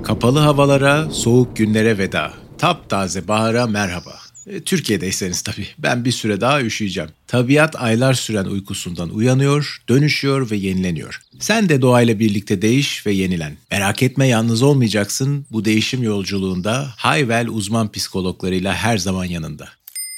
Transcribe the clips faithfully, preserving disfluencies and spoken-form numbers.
Kapalı havalara, soğuk günlere veda. Taptaze bahara merhaba. E, Türkiye'deyseniz tabii ben bir süre daha üşüyeceğim. Tabiat aylar süren uykusundan uyanıyor, dönüşüyor ve yenileniyor. Sen de doğayla birlikte değiş ve yenilen. Merak etme, yalnız olmayacaksın. Bu değişim yolculuğunda Hayvel uzman psikologlarıyla her zaman yanında.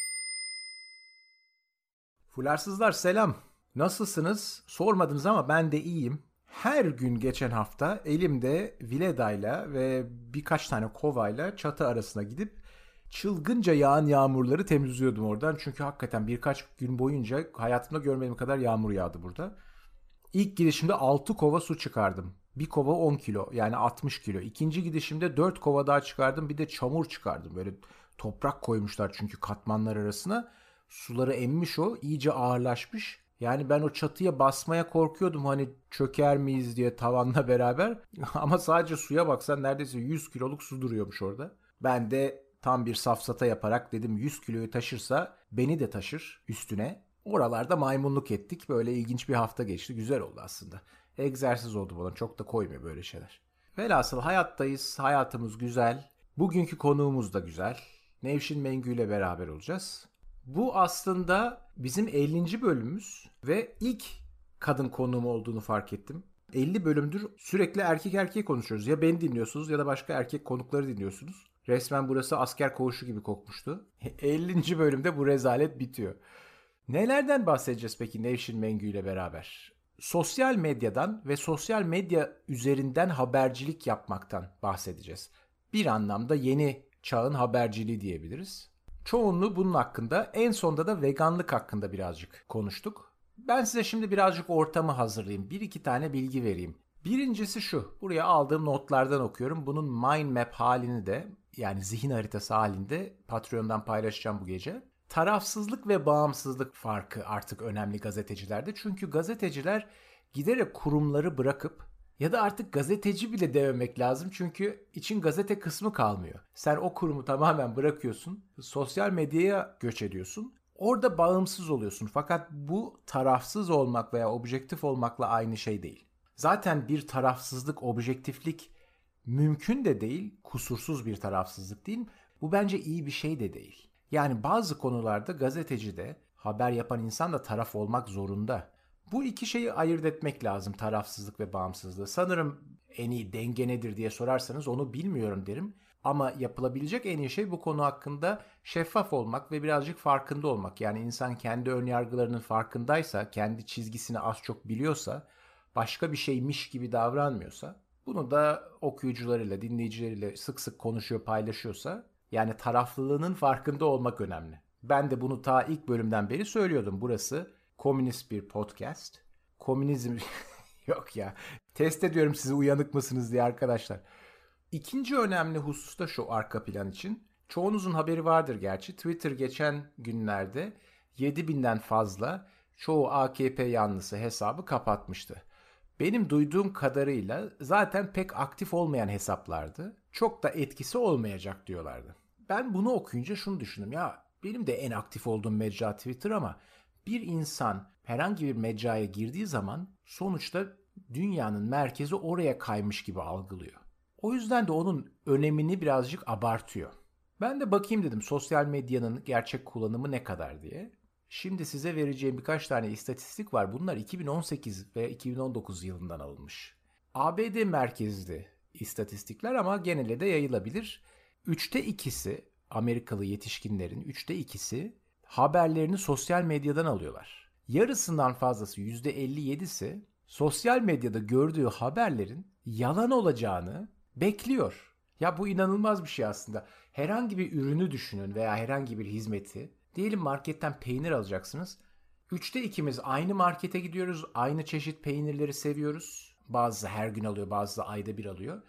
Fularsızlar selam. Nasılsınız? Sormadınız ama ben de iyiyim. Her gün geçen hafta elimde viledayla ve birkaç tane kovayla çatı arasına gidip çılgınca yağan yağmurları temizliyordum oradan. Çünkü hakikaten birkaç gün boyunca hayatımda görmediğim kadar yağmur yağdı burada. İlk gidişimde altı kova su çıkardım. Bir kova on kilo, yani altmış kilo. İkinci gidişimde dört kova daha çıkardım. Bir de çamur çıkardım. Böyle toprak koymuşlar çünkü katmanlar arasına. Suları emmiş o, iyice ağırlaşmış. Yani ben o çatıya basmaya korkuyordum, hani çöker miyiz diye tavanla beraber. Ama sadece suya baksan neredeyse yüz kiloluk su duruyormuş orada. Ben de tam bir safsata yaparak dedim yüz kiloyu taşırsa beni de taşır üstüne. Oralarda maymunluk ettik. Böyle ilginç bir hafta geçti. Güzel oldu aslında. Egzersiz oldu bana. Çok da koymuyor böyle şeyler. Velhasıl hayattayız. Hayatımız güzel. Bugünkü konuğumuz da güzel. Nevşin Mengü ile beraber olacağız. Bu aslında bizim ellinci bölümümüz ve ilk kadın konuğum olduğunu fark ettim. elli bölümdür sürekli erkek erkeğe konuşuyoruz. Ya beni dinliyorsunuz ya da başka erkek konukları dinliyorsunuz. Resmen burası asker koğuşu gibi kokmuştu. ellinci bölümde bu rezalet bitiyor. Nelerden bahsedeceğiz peki Nevşin Mengü ile beraber? Sosyal medyadan ve sosyal medya üzerinden habercilik yapmaktan bahsedeceğiz. Bir anlamda yeni çağın haberciliği diyebiliriz. Çoğunluğu bunun hakkında, en sonda da veganlık hakkında birazcık konuştuk. Ben size şimdi birazcık ortamı hazırlayayım. Bir iki tane bilgi vereyim. Birincisi şu, buraya aldığım notlardan okuyorum. Bunun mind map halini de, yani zihin haritası halinde Patreon'dan paylaşacağım bu gece. Tarafsızlık ve bağımsızlık farkı artık önemli gazetecilerde. Çünkü gazeteciler giderek kurumları bırakıp, ya da artık gazeteci bile dememek lazım çünkü için gazete kısmı kalmıyor. Sen o kurumu tamamen bırakıyorsun, sosyal medyaya göç ediyorsun. Orada bağımsız oluyorsun. Fakat bu tarafsız olmak veya objektif olmakla aynı şey değil. Zaten bir tarafsızlık, objektiflik mümkün de değil, kusursuz bir tarafsızlık değil. Bu bence iyi bir şey de değil. Yani bazı konularda gazeteci de, haber yapan insan da taraf olmak zorunda. Bu iki şeyi ayırt etmek lazım, tarafsızlık ve bağımsızlığı. Sanırım en iyi denge nedir diye sorarsanız onu bilmiyorum derim. Ama yapılabilecek en iyi şey bu konu hakkında şeffaf olmak ve birazcık farkında olmak. Yani insan kendi önyargılarının farkındaysa, kendi çizgisini az çok biliyorsa, başka bir şeymiş gibi davranmıyorsa, bunu da okuyucularıyla, dinleyicileriyle sık sık konuşuyor, paylaşıyorsa, yani taraflılığının farkında olmak önemli. Ben de bunu ta ilk bölümden beri söylüyordum. Burası komünist bir podcast. Komünizm yok ya. Test ediyorum sizi, uyanık mısınız diye arkadaşlar. İkinci önemli husus da şu arka plan için. Çoğunuzun haberi vardır gerçi. Twitter geçen günlerde yedi binden fazla çoğu A K P yanlısı hesabı kapatmıştı. Benim duyduğum kadarıyla zaten pek aktif olmayan hesaplardı. Çok da etkisi olmayacak diyorlardı. Ben bunu okuyunca şunu düşündüm. Ya benim de en aktif olduğum mecra Twitter ama bir insan herhangi bir mecraya girdiği zaman sonuçta dünyanın merkezi oraya kaymış gibi algılıyor. O yüzden de onun önemini birazcık abartıyor. Ben de bakayım dedim sosyal medyanın gerçek kullanımı ne kadar diye. Şimdi size vereceğim birkaç tane istatistik var. Bunlar iki bin on sekiz ve iki bin on dokuz yılından alınmış. A B D merkezli istatistikler ama genele de yayılabilir. Üçte ikisi, Amerikalı yetişkinlerin üçte ikisi haberlerini sosyal medyadan alıyorlar. Yarısından fazlası, yüzde elli yedisi sosyal medyada gördüğü haberlerin yalan olacağını bekliyor. Ya bu inanılmaz bir şey aslında. Herhangi bir ürünü düşünün veya herhangi bir hizmeti. Diyelim marketten peynir alacaksınız. Üçte ikimiz aynı markete gidiyoruz. Aynı çeşit peynirleri seviyoruz. Bazısı her gün alıyor, bazısı ayda bir alıyor.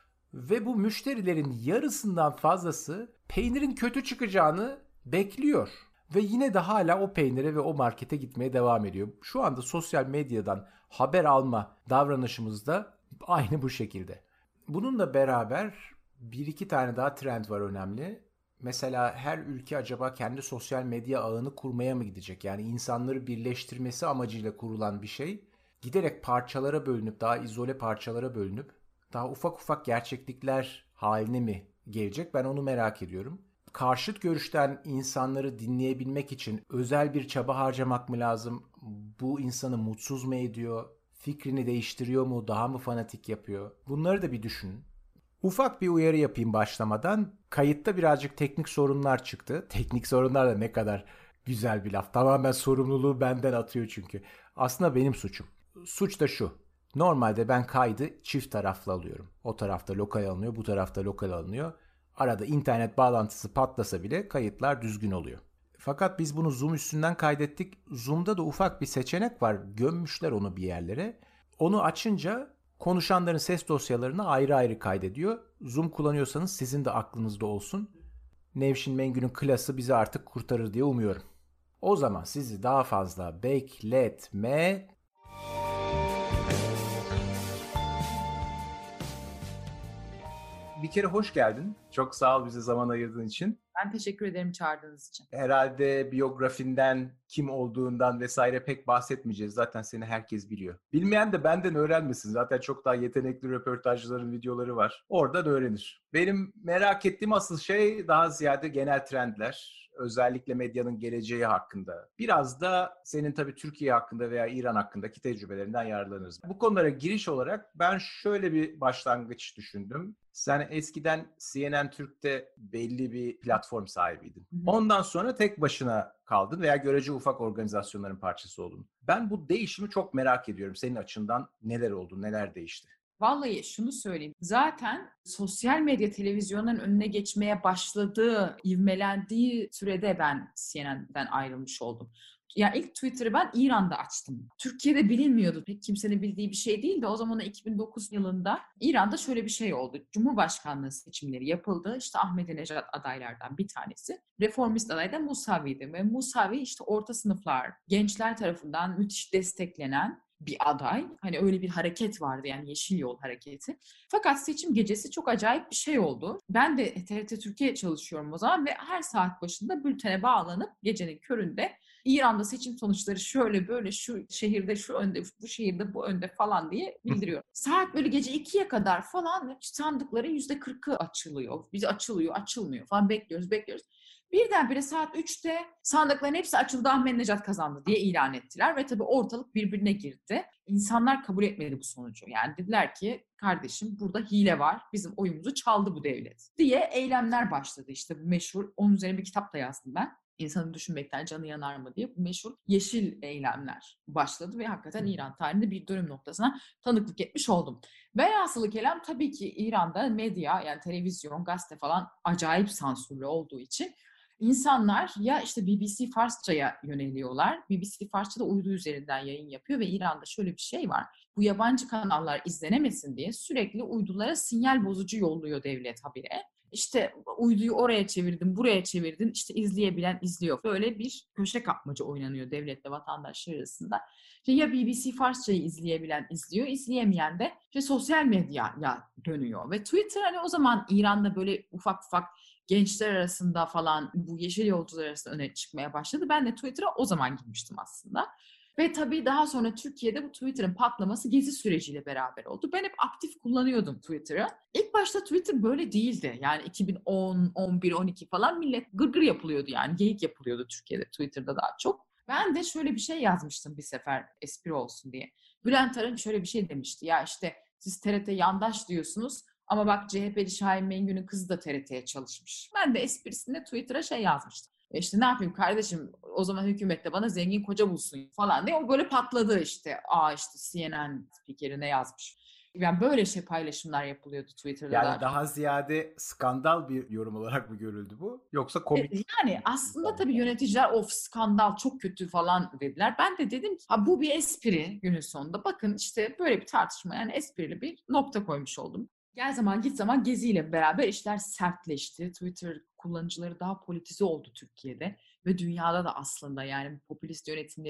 Ve bu müşterilerin yarısından fazlası peynirin kötü çıkacağını bekliyor. Ve yine de hala o peynire ve o markete gitmeye devam ediyor. Şu anda sosyal medyadan haber alma davranışımız da aynı bu şekilde. Bununla beraber bir iki tane daha trend var önemli. Mesela her ülke acaba kendi sosyal medya ağını kurmaya mı gidecek? Yani insanları birleştirmesi amacıyla kurulan bir şey giderek parçalara bölünüp, daha izole parçalara bölünüp daha ufak ufak gerçeklikler haline mi gelecek? Ben onu merak ediyorum. Karşıt görüşten insanları dinleyebilmek için özel bir çaba harcamak mı lazım? Bu insanı mutsuz mu ediyor? Fikrini değiştiriyor mu? Daha mı fanatik yapıyor? Bunları da bir düşünün. Ufak bir uyarı yapayım başlamadan. Kayıtta birazcık teknik sorunlar çıktı. Teknik sorunlar da ne kadar güzel bir laf. Tamamen sorumluluğu benden atıyor çünkü. Aslında benim suçum. Suç da şu. Normalde ben kaydı çift taraflı alıyorum. O tarafta lokal alınıyor, bu tarafta lokal alınıyor. Arada internet bağlantısı patlasa bile kayıtlar düzgün oluyor. Fakat biz bunu Zoom üstünden kaydettik. Zoom'da da ufak bir seçenek var. Gömmüşler onu bir yerlere. Onu açınca konuşanların ses dosyalarını ayrı ayrı kaydediyor. Zoom kullanıyorsanız sizin de aklınızda olsun. Nevşin Mengü'nün klası bizi artık kurtarır diye umuyorum. O zaman sizi daha fazla bekletme. Bir kere hoş geldin. Çok sağ ol bize zaman ayırdığın için. Ben teşekkür ederim çağırdığınız için. Herhalde biyografinden, kim olduğundan vesaire pek bahsetmeyeceğiz. Zaten seni herkes biliyor. Bilmeyen de benden öğrenmesin. Zaten çok daha yetenekli röportajcıların videoları var. Oradan öğrenir. Benim merak ettiğim asıl şey daha ziyade genel trendler. Özellikle medyanın geleceği hakkında. Biraz da senin tabii Türkiye hakkında veya İran hakkındaki tecrübelerinden yararlanırız. Bu konulara giriş olarak ben şöyle bir başlangıç düşündüm. Sen eskiden C N N Türk'te belli bir platform sahibiydin. Ondan sonra tek başına kaldın veya görece ufak organizasyonların parçası oldun. Ben bu değişimi çok merak ediyorum. Senin açından neler oldu, neler değişti? Vallahi şunu söyleyeyim. Zaten sosyal medya televizyonların önüne geçmeye başladığı, ivmelendiği sürede ben C N N'den ayrılmış oldum. Yani ilk Twitter'ı ben İran'da açtım. Türkiye'de bilinmiyordu. Pek kimsenin bildiği bir şey değil de o zaman iki bin dokuz yılında İran'da şöyle bir şey oldu. Cumhurbaşkanlığı seçimleri yapıldı. İşte Ahmadinejad adaylardan bir tanesi. Reformist aday da Musavi'ydi. Ve Musavi işte orta sınıflar, gençler tarafından müthiş desteklenen bir aday. Hani öyle bir hareket vardı, yani Yeşil Yol hareketi. Fakat seçim gecesi çok acayip bir şey oldu. Ben de T R T Türkiye çalışıyorum o zaman ve her saat başında bültene bağlanıp gecenin köründe İran'da seçim sonuçları şöyle böyle, şu şehirde şu önde, bu şehirde bu önde falan diye bildiriyorum. Saat böyle gece ikiye kadar falan sandıkların yüzde kırkı açılıyor. Biz açılıyor, açılmıyor falan, bekliyoruz, bekliyoruz. Birdenbire saat üçte sandıkların hepsi açıldı, Ahmadinejad kazandı diye ilan ettiler ve tabii ortalık birbirine girdi. İnsanlar kabul etmedi bu sonucu. Yani dediler ki kardeşim burada hile var, bizim oyumuzu çaldı bu devlet diye eylemler başladı. İşte bu meşhur, onun üzerine bir kitap da yazdım ben. İnsanın düşünmekten canı yanar mı diye, bu meşhur yeşil eylemler başladı ve hakikaten İran tarihinde bir dönüm noktasına tanıklık etmiş oldum. Velhasılı kelam tabii ki İran'da medya, yani televizyon, gazete falan acayip sansürlü olduğu için İnsanlar ya işte B B C Farsça'ya yöneliyorlar. B B C Farsça da uydu üzerinden yayın yapıyor ve İran'da şöyle bir şey var. Bu yabancı kanallar izlenemesin diye sürekli uydulara sinyal bozucu yolluyor devlet habire. İşte uyduyu oraya çevirdin, buraya çevirdin, işte izleyebilen izliyor. Böyle bir köşe kapmaca oynanıyor devletle vatandaşlar arasında. İşte ya B B C Farsça'yı izleyebilen izliyor, izleyemeyen de işte sosyal medyaya dönüyor. Ve Twitter hani o zaman İran'da böyle ufak ufak gençler arasında falan, bu yeşil yolcular arasında öne çıkmaya başladı. Ben de Twitter'a o zaman girmiştim aslında. Ve tabii daha sonra Türkiye'de bu Twitter'ın patlaması Gezi süreciyle beraber oldu. Ben hep aktif kullanıyordum Twitter'ı. İlk başta Twitter böyle değildi. Yani iki bin on, on bir, on iki falan millet gırgır yapılıyordu, yani geyik yapılıyordu Türkiye'de, Twitter'da daha çok. Ben de şöyle bir şey yazmıştım bir sefer, espri olsun diye. Bülent Arınç şöyle bir şey demişti. Ya işte siz T R T yandaş diyorsunuz ama bak C H P'li Şahin Mengü'nün kızı da T R T'ye çalışmış. Ben de esprisinde Twitter'a şey yazmıştım. E işte ne yapayım kardeşim, o zaman hükümet de bana zengin koca bulsun falan diye. O böyle patladı işte. Aa işte C N N spikeri ne yazmış. Yani böyle şey paylaşımlar yapılıyordu Twitter'da. Yani da. daha ziyade skandal bir yorum olarak mı görüldü bu? Yoksa komik? E, yani aslında tabii yöneticiler of skandal çok kötü falan dediler. Ben de dedim ki ha, bu bir espri günün sonunda. Bakın işte böyle bir tartışma, yani esprili bir nokta koymuş oldum. Gel zaman git zaman Gezi ile beraber işler sertleşti. Twitter kullanıcıları daha politize oldu Türkiye'de ve dünyada da aslında, yani popülist yönetimlerin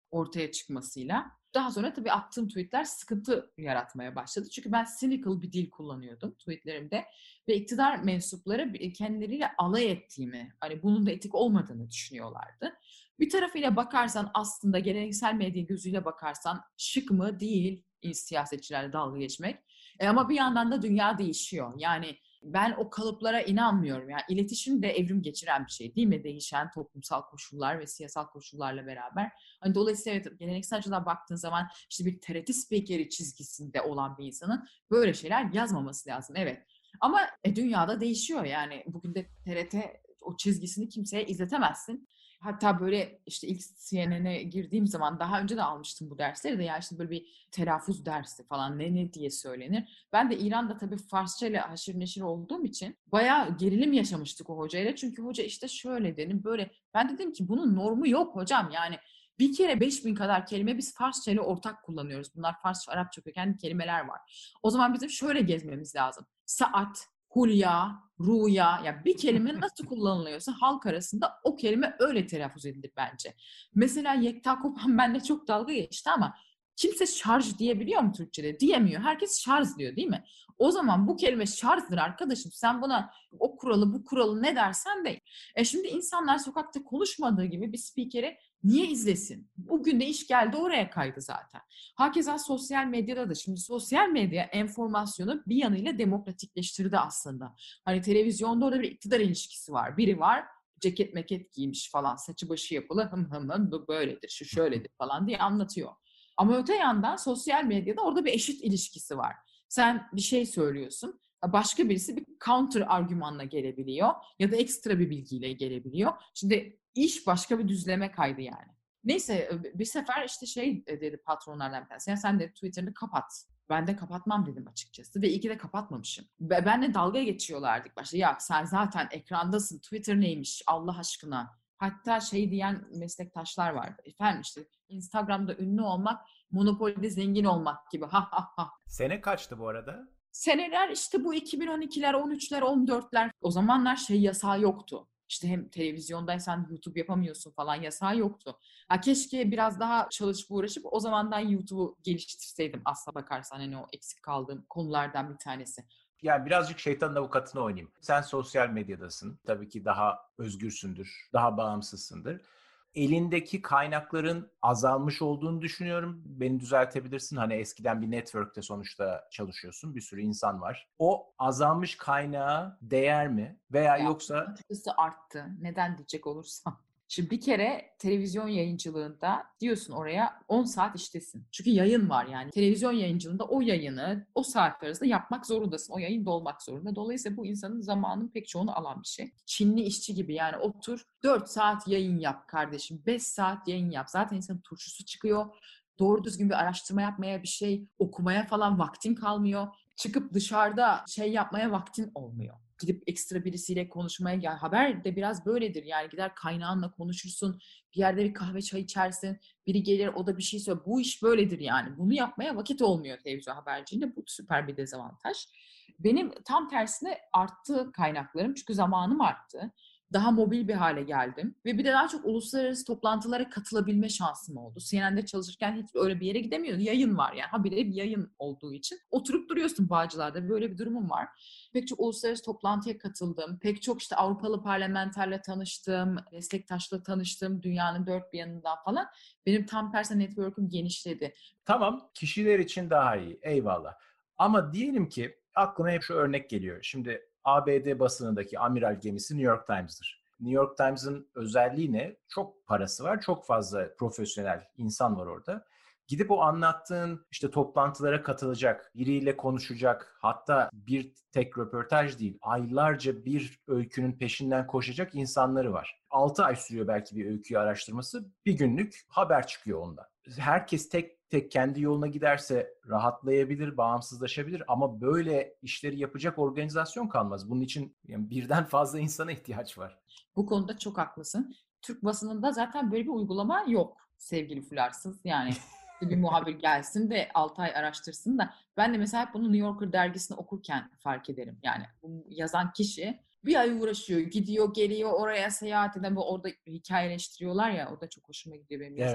ortaya çıkmasıyla. Daha sonra tabii attığım tweetler sıkıntı yaratmaya başladı. Çünkü ben cynical bir dil kullanıyordum tweetlerimde ve iktidar mensupları kendileriyle alay ettiğimi, hani bunun da etik olmadığını düşünüyorlardı. Bir tarafıyla bakarsan aslında geleneksel medya gözüyle bakarsan şık mı? Değil siyasetçilerle dalga geçmek. E ama bir yandan da dünya değişiyor. Yani ben o kalıplara inanmıyorum. Yani iletişim de evrim geçiren bir şey değil mi? Değişen toplumsal koşullar ve siyasal koşullarla beraber. Hani dolayısıyla evet, geleneksel açıdan baktığın zaman işte bir T R T spikeri çizgisinde olan bir insanın böyle şeyler yazmaması lazım. Evet. Ama e, dünyada değişiyor yani. Bugün de T R T o çizgisini kimseye izletemezsin. Hatta böyle işte ilk C N N'e girdiğim zaman daha önce de almıştım bu dersleri de ya işte böyle bir telaffuz dersi falan ne ne diye söylenir. Ben de İran'da tabii Farsça ile haşır neşir olduğum için bayağı gerilim yaşamıştık o hocayla. Çünkü hoca işte şöyle dedim böyle. Ben dedim ki bunun normu yok hocam yani. Bir kere beş bin kadar kelime biz Farsça ile ortak kullanıyoruz. Bunlar Farsça, Arapça kökenli kelimeler var. O zaman bizim şöyle gezmemiz lazım. Saat, hulya, ruya, ya bir kelime nasıl kullanılıyorsa halk arasında o kelime öyle telaffuz edilir bence. Mesela Yekta Kopan benimle çok dalga geçti ama kimse şarj diyebiliyor mu Türkçe'de? Diyemiyor. Herkes şarj diyor değil mi? O zaman bu kelime şarjdır arkadaşım. Sen buna o kuralı bu kuralı ne dersen de. E şimdi insanlar sokakta konuşmadığı gibi bir spikeri niye izlesin? Bugün de iş geldi oraya kaydı zaten. Hakeza sosyal medyada da şimdi sosyal medya enformasyonu bir yanıyla demokratikleştirdi aslında. Hani televizyonda orada bir iktidar ilişkisi var. Biri var ceket meket giymiş falan saçı başı yapılı hım hım hım bu böyledir şu şöyledir falan diye anlatıyor. Ama öte yandan sosyal medyada orada bir eşit ilişkisi var. Sen bir şey söylüyorsun. Başka birisi bir counter argümanla gelebiliyor ya da ekstra bir bilgiyle gelebiliyor. Şimdi iş başka bir düzleme kaydı yani. Neyse bir sefer işte şey dedi patronlardan bir tanesi. Yani sen de Twitter'ını kapat. Ben de kapatmam dedim açıkçası. Ve iyi ki de kapatmamışım. Benle dalga geçiyorlardı başta. Ya sen zaten ekrandasın. Twitter neymiş Allah aşkına. Hatta şey diyen meslektaşlar vardı. Efendim işte Instagram'da ünlü olmak, Monopoly'de zengin olmak gibi. Ha ha ha. Sene kaçtı bu arada? Seneler işte bu iki bin on ikiler, on üçler, on dörtler. O zamanlar şey yasağı yoktu. İşte hem televizyondaysan YouTube yapamıyorsun falan yasağı yoktu. Ha, keşke biraz daha çalışıp uğraşıp o zamandan YouTube'u geliştirseydim aslına bakarsan hani o eksik kaldığım konulardan bir tanesi. Yani birazcık şeytanın avukatını oynayayım. Sen sosyal medyadasın. Tabii ki daha özgürsündür, daha bağımsızsındır. Elindeki kaynakların azalmış olduğunu düşünüyorum. Beni düzeltebilirsin. Hani eskiden bir network'te sonuçta çalışıyorsun. Bir sürü insan var. O azalmış kaynağa değer mi? Veya Ya, yoksa... açıkçası arttı. Neden diyecek olursam. Şimdi bir kere televizyon yayıncılığında diyorsun oraya on saat iştesin. Çünkü yayın var yani. Televizyon yayıncılığında o yayını o saat arasında yapmak zorundasın. O yayın da olmak zorunda. Dolayısıyla bu insanın zamanının pek çoğunu alan bir şey. Çinli işçi gibi yani otur dört saat yayın yap kardeşim. beş saat yayın yap. Zaten insanın turşusu çıkıyor. Doğru düzgün bir araştırma yapmaya, bir şey okumaya falan vaktin kalmıyor. Çıkıp dışarıda şey yapmaya vaktin olmuyor. Gidip ekstra birisiyle konuşmaya gel. Haber de biraz böyledir. Yani gider kaynağınla konuşursun. Bir yerde bir kahve çay içersin. Biri gelir o da bir şey söyler. Bu iş böyledir yani. Bunu yapmaya vakit olmuyor televizyon haberciliğinde. Bu süper bir dezavantaj. Benim tam tersine arttı kaynaklarım. Çünkü zamanım arttı. Daha mobil bir hale geldim. Ve bir de daha çok uluslararası toplantılara katılabilme şansım oldu. C N N'de çalışırken hiç öyle bir yere gidemiyordu. Yayın var yani. Habire bir yayın olduğu için. Oturup duruyorsun Bağcılar'da. Böyle bir durumum var. Pek çok uluslararası toplantıya katıldım. Pek çok işte Avrupalı parlamenterle tanıştım. Meslektaşla tanıştım. Dünyanın dört bir yanından falan. Benim tam tersine network'üm genişledi. Tamam, kişiler için daha iyi. Eyvallah. Ama diyelim ki aklıma hep şu örnek geliyor. Şimdi A B D basınındaki amiral gemisi New York Times'dır. New York Times'ın özelliği ne? Çok parası var, çok fazla profesyonel insan var orada. Gidip o anlattığın işte toplantılara katılacak, biriyle konuşacak, hatta bir tek röportaj değil, aylarca bir öykünün peşinden koşacak insanları var. altı ay sürüyor belki bir öyküyü araştırması, bir günlük haber çıkıyor ondan. Herkes tek tek kendi yoluna giderse rahatlayabilir, bağımsızlaşabilir ama böyle işleri yapacak organizasyon kalmaz. Bunun için yani birden fazla insana ihtiyaç var. Bu konuda çok haklısın. Türk basınında zaten böyle bir uygulama yok sevgili Fularsız. Yani bir muhabir gelsin de altı ay araştırsın da. Ben de mesela hep bunu New Yorker dergisini okurken fark ederim. Yani bu yazan kişi bir ay uğraşıyor, gidiyor, geliyor oraya seyahat eden ve orada hikayeleştiriyorlar ya. O da çok hoşuma gidiyor benim yazarken. Evet.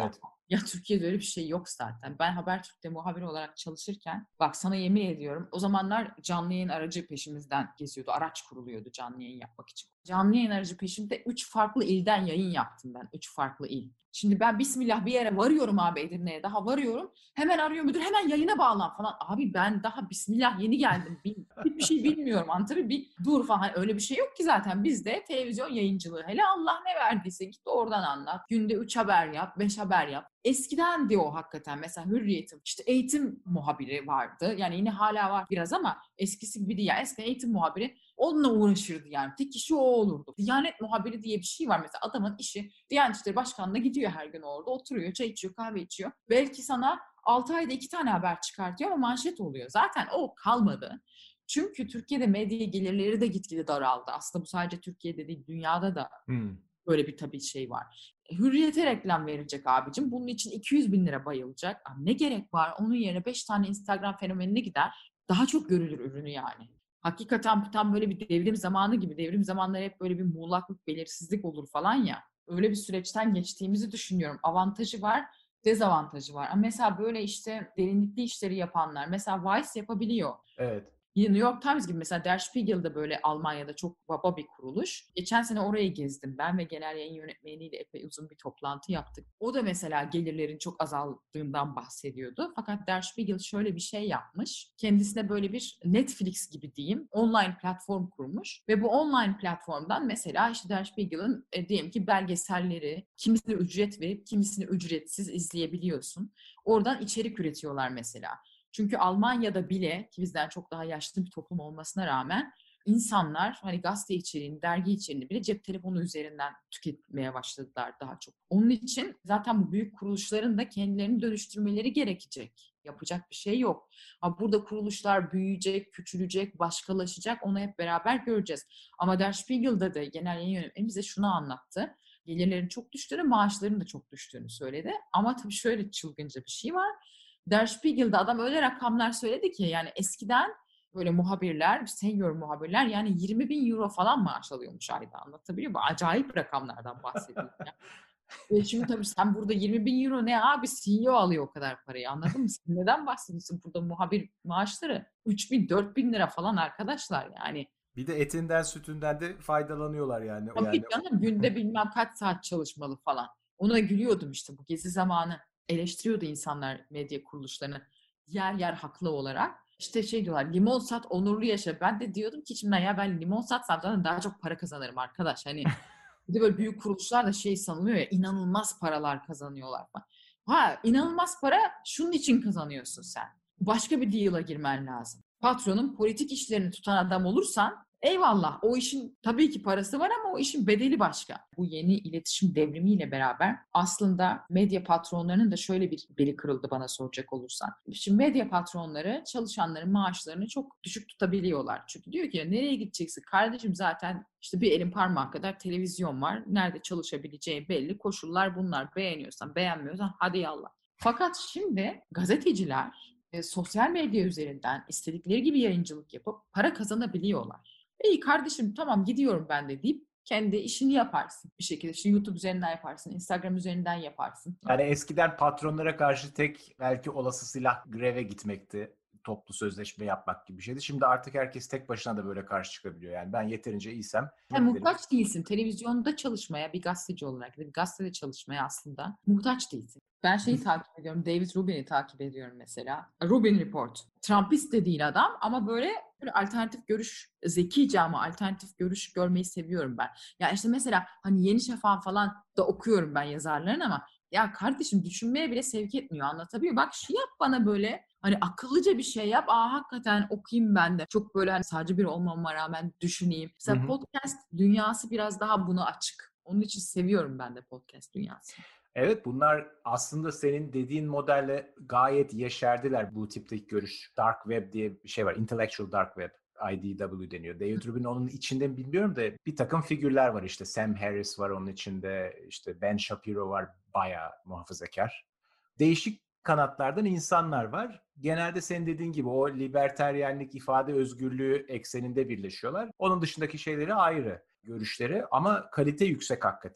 Ya Türkiye'de öyle bir şey yok zaten. Ben Habertürk'te muhabir olarak çalışırken bak sana yemin ediyorum o zamanlar canlı yayın aracı peşimizden geziyordu. Araç kuruluyordu canlı yayın yapmak için. Canlı yayın aracı peşimde üç farklı ilden yayın yaptım ben. Üç farklı il. Şimdi ben bismillah bir yere varıyorum abi Edirne'ye daha varıyorum. Hemen arıyor müdür hemen yayına bağlan falan. Abi ben daha bismillah yeni geldim. Hiçbir şey bilmiyorum anlatabiliyor muyum? Bir dur falan öyle bir şey yok ki zaten. Bizde televizyon yayıncılığı hele Allah ne verdiyse git oradan anlat. Günde üç haber yap, beş haber yap. Eskiden de o hakikaten mesela Hürriyet'in işte eğitim muhabiri vardı. Yani yine hala var biraz ama eskisi gibi değil. Yani eskiden eğitim muhabiri onunla uğraşırdı yani. Tek işi o olurdu. Diyanet muhabiri diye bir şey var mesela. Adamın işi Diyanet İşleri Başkanı'na gidiyor her gün orada. Oturuyor, çay içiyor, kahve içiyor. Belki sana altı ayda iki tane haber çıkartıyor ama manşet oluyor. Zaten o kalmadı. Çünkü Türkiye'de medya gelirleri de gitgide daraldı. Aslında bu sadece Türkiye'de değil, dünyada da hmm. böyle bir tabii şey var. Hürriyet'e reklam verecek abicim. Bunun için iki yüz bin lira bayılacak. Ama ne gerek var? Onun yerine beş tane Instagram fenomenine gider. Daha çok görülür ürünü yani. Hakikaten tam böyle bir devrim zamanı gibi. Devrim zamanları hep böyle bir muğlaklık, belirsizlik olur falan ya. Öyle bir süreçten geçtiğimizi düşünüyorum. Avantajı var, dezavantajı var. Ama mesela böyle işte derinlikli işleri yapanlar, mesela Vice yapabiliyor. Evet. Yine New York Times gibi mesela Der Spiegel'de böyle Almanya'da çok baba bir kuruluş. Geçen sene orayı gezdim ben ve genel yayın yönetmeniyle epey uzun bir toplantı yaptık. O da mesela gelirlerin çok azaldığından bahsediyordu. Fakat Der Spiegel şöyle bir şey yapmış. Kendisine böyle bir Netflix gibi diyeyim online platform kurmuş. Ve bu online platformdan mesela işte Der Spiegel'ın e, diyelim ki belgeselleri kimisine ücret verip kimisine ücretsiz izleyebiliyorsun. Oradan içerik üretiyorlar mesela. Çünkü Almanya'da bile ki bizden çok daha yaşlı bir toplum olmasına rağmen insanlar hani gazete içeriğini, dergi içeriğini bile cep telefonu üzerinden tüketmeye başladılar daha çok. Onun için zaten bu büyük kuruluşların da kendilerini dönüştürmeleri gerekecek. Yapacak bir şey yok. Ama burada kuruluşlar büyüyecek, küçülecek, başkalaşacak onu hep beraber göreceğiz. Ama Der Spiegel'da da genel yayın yönetmeni bize şunu anlattı. Gelirlerin çok düştüğünü, maaşların da çok düştüğünü söyledi. Ama tabii şöyle çılgınca bir şey var. Der Spiegel'de adam öyle rakamlar söyledi ki yani eskiden böyle muhabirler, senior muhabirler yani yirmi bin euro falan maaş alıyormuş ayda anlatabiliyor muyum? Acayip rakamlardan bahsediyor. Yani. Ve şimdi tabii sen burada yirmi bin euro ne abi C E O alıyor o kadar parayı anladın mı? Sen neden bahsediyorsun burada muhabir maaşları? üç bin dört bin lira falan arkadaşlar yani. Bir de etinden sütünden de faydalanıyorlar yani. Tabii yani. canım günde bilmem kaç saat çalışmalı falan. Ona gülüyordum işte bu gezi zamanı. Eleştiriyordu insanlar medya kuruluşlarını yer yer haklı olarak. İşte şey diyorlar limon sat onurlu yaşa. Ben de diyordum ki içimden ya ben limon satsam zaten daha çok para kazanırım arkadaş. Hani bir de böyle büyük kuruluşlar da şey sanılıyor ya inanılmaz paralar kazanıyorlar falan. Ha inanılmaz para şunun için kazanıyorsun sen. Başka bir deal'a girmen lazım. Patronun politik işlerini tutan adam olursan eyvallah o işin tabii ki parası var ama o işin bedeli başka. Bu yeni iletişim devrimiyle beraber aslında medya patronlarının da şöyle bir beli kırıldı bana soracak olursan. Şimdi medya patronları çalışanların maaşlarını çok düşük tutabiliyorlar. Çünkü diyor ki nereye gideceksin kardeşim zaten işte bir elin parmağı kadar televizyon var. Nerede çalışabileceği belli. Koşullar bunlar. Beğeniyorsan beğenmiyorsan hadi yallah. Fakat şimdi gazeteciler e, sosyal medya üzerinden istedikleri gibi yayıncılık yapıp para kazanabiliyorlar. İyi kardeşim tamam gidiyorum ben de deyip kendi işini yaparsın bir şekilde. İşte YouTube üzerinden yaparsın, Instagram üzerinden yaparsın. Yani eskiden patronlara karşı tek belki olası silah greve gitmekti. Toplu sözleşme yapmak gibi bir şeydi. Şimdi artık herkes tek başına da böyle karşı çıkabiliyor. Yani ben yeterince iyiysem... Yani muhtaç değilsin. Televizyonda çalışmaya bir gazeteci olarak bir gazetede çalışmaya aslında muhtaç değilsin. Ben şeyi takip ediyorum. David Rubin'i takip ediyorum mesela. Rubin Report. Trumpist de değil adam ama böyle, böyle alternatif görüş, zekice ama alternatif görüş görmeyi seviyorum ben. Ya işte mesela hani Yeni Şafak falan da okuyorum ben yazarların ama ya kardeşim düşünmeye bile sevk etmiyor. Anlatabiliyor. Bak şu yap bana böyle hani akıllıca bir şey yap. Aa hakikaten okuyayım ben de. Çok böyle hani sadece bir olmama rağmen düşüneyim. Mesela hı hı. Podcast dünyası biraz daha buna açık. Onun için seviyorum ben de podcast dünyasını. Evet bunlar aslında senin dediğin modelle gayet yeşerdiler bu tipteki görüş. Dark Web diye bir şey var. Intellectual Dark Web. I D W deniyor. David Rubin onun içinde mi bilmiyorum da bir takım figürler var işte. Sam Harris var onun içinde. İşte Ben Shapiro var bayağı muhafazakar. Değişik kanatlardan insanlar var. Genelde senin dediğin gibi o liberteryenlik, ifade özgürlüğü ekseninde birleşiyorlar. Onun dışındaki şeyleri ayrı görüşleri ama kalite yüksek hakikaten.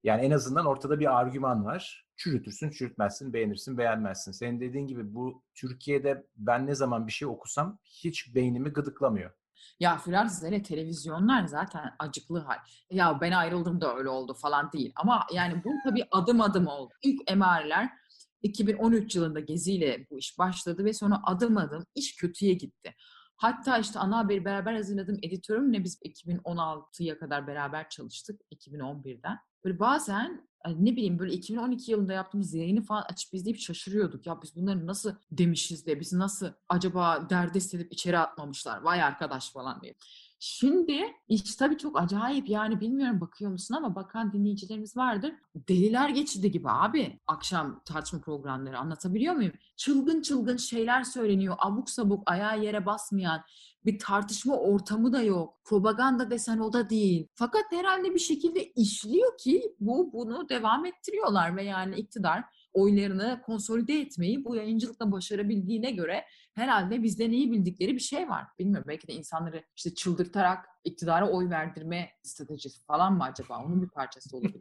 Yani en azından ortada bir argüman var. Çürütürsün, çürütmezsin, beğenirsin, beğenmezsin. Senin dediğin gibi bu Türkiye'de ben ne zaman bir şey okusam hiç beynimi gıdıklamıyor. Ya Firaz, hele televizyonlar zaten acıklı hal. Ya ben ayrıldım da öyle oldu falan değil. Ama yani bu tabii adım adım oldu. İlk emareler iki bin on üç yılında Gezi'yle bu iş başladı ve sonra adım adım iş kötüye gitti. Hatta işte ana haberi beraber hazırladığım editörümle biz iki bin on altıya kadar beraber çalıştık. iki bin on birden. Böyle bazen ne bileyim böyle iki bin on iki yılında yaptığımız yayını falan açıp izleyip şaşırıyorduk. Ya biz bunları nasıl demişiz de, biz nasıl acaba derdest edip içeri atmamışlar, vay arkadaş falan diye. Şimdi iş tabii çok acayip, yani bilmiyorum bakıyor musun ama bakan dinleyicilerimiz vardır. Deliler geçidi gibi abi akşam tartışma programları, anlatabiliyor muyum? Çılgın çılgın şeyler söyleniyor, abuk sabuk, ayağı yere basmayan bir tartışma ortamı da yok. Propaganda desen o da değil. Fakat herhalde bir şekilde işliyor ki bu bunu devam ettiriyorlar ve yani iktidar oylarını konsolide etmeyi bu yayıncılıkla başarabildiğine göre herhalde bizden iyi bildikleri bir şey var. Bilmiyorum, belki de insanları işte çıldırtarak iktidara oy verdirme stratejisi falan mı acaba? Onun bir parçası olabilir.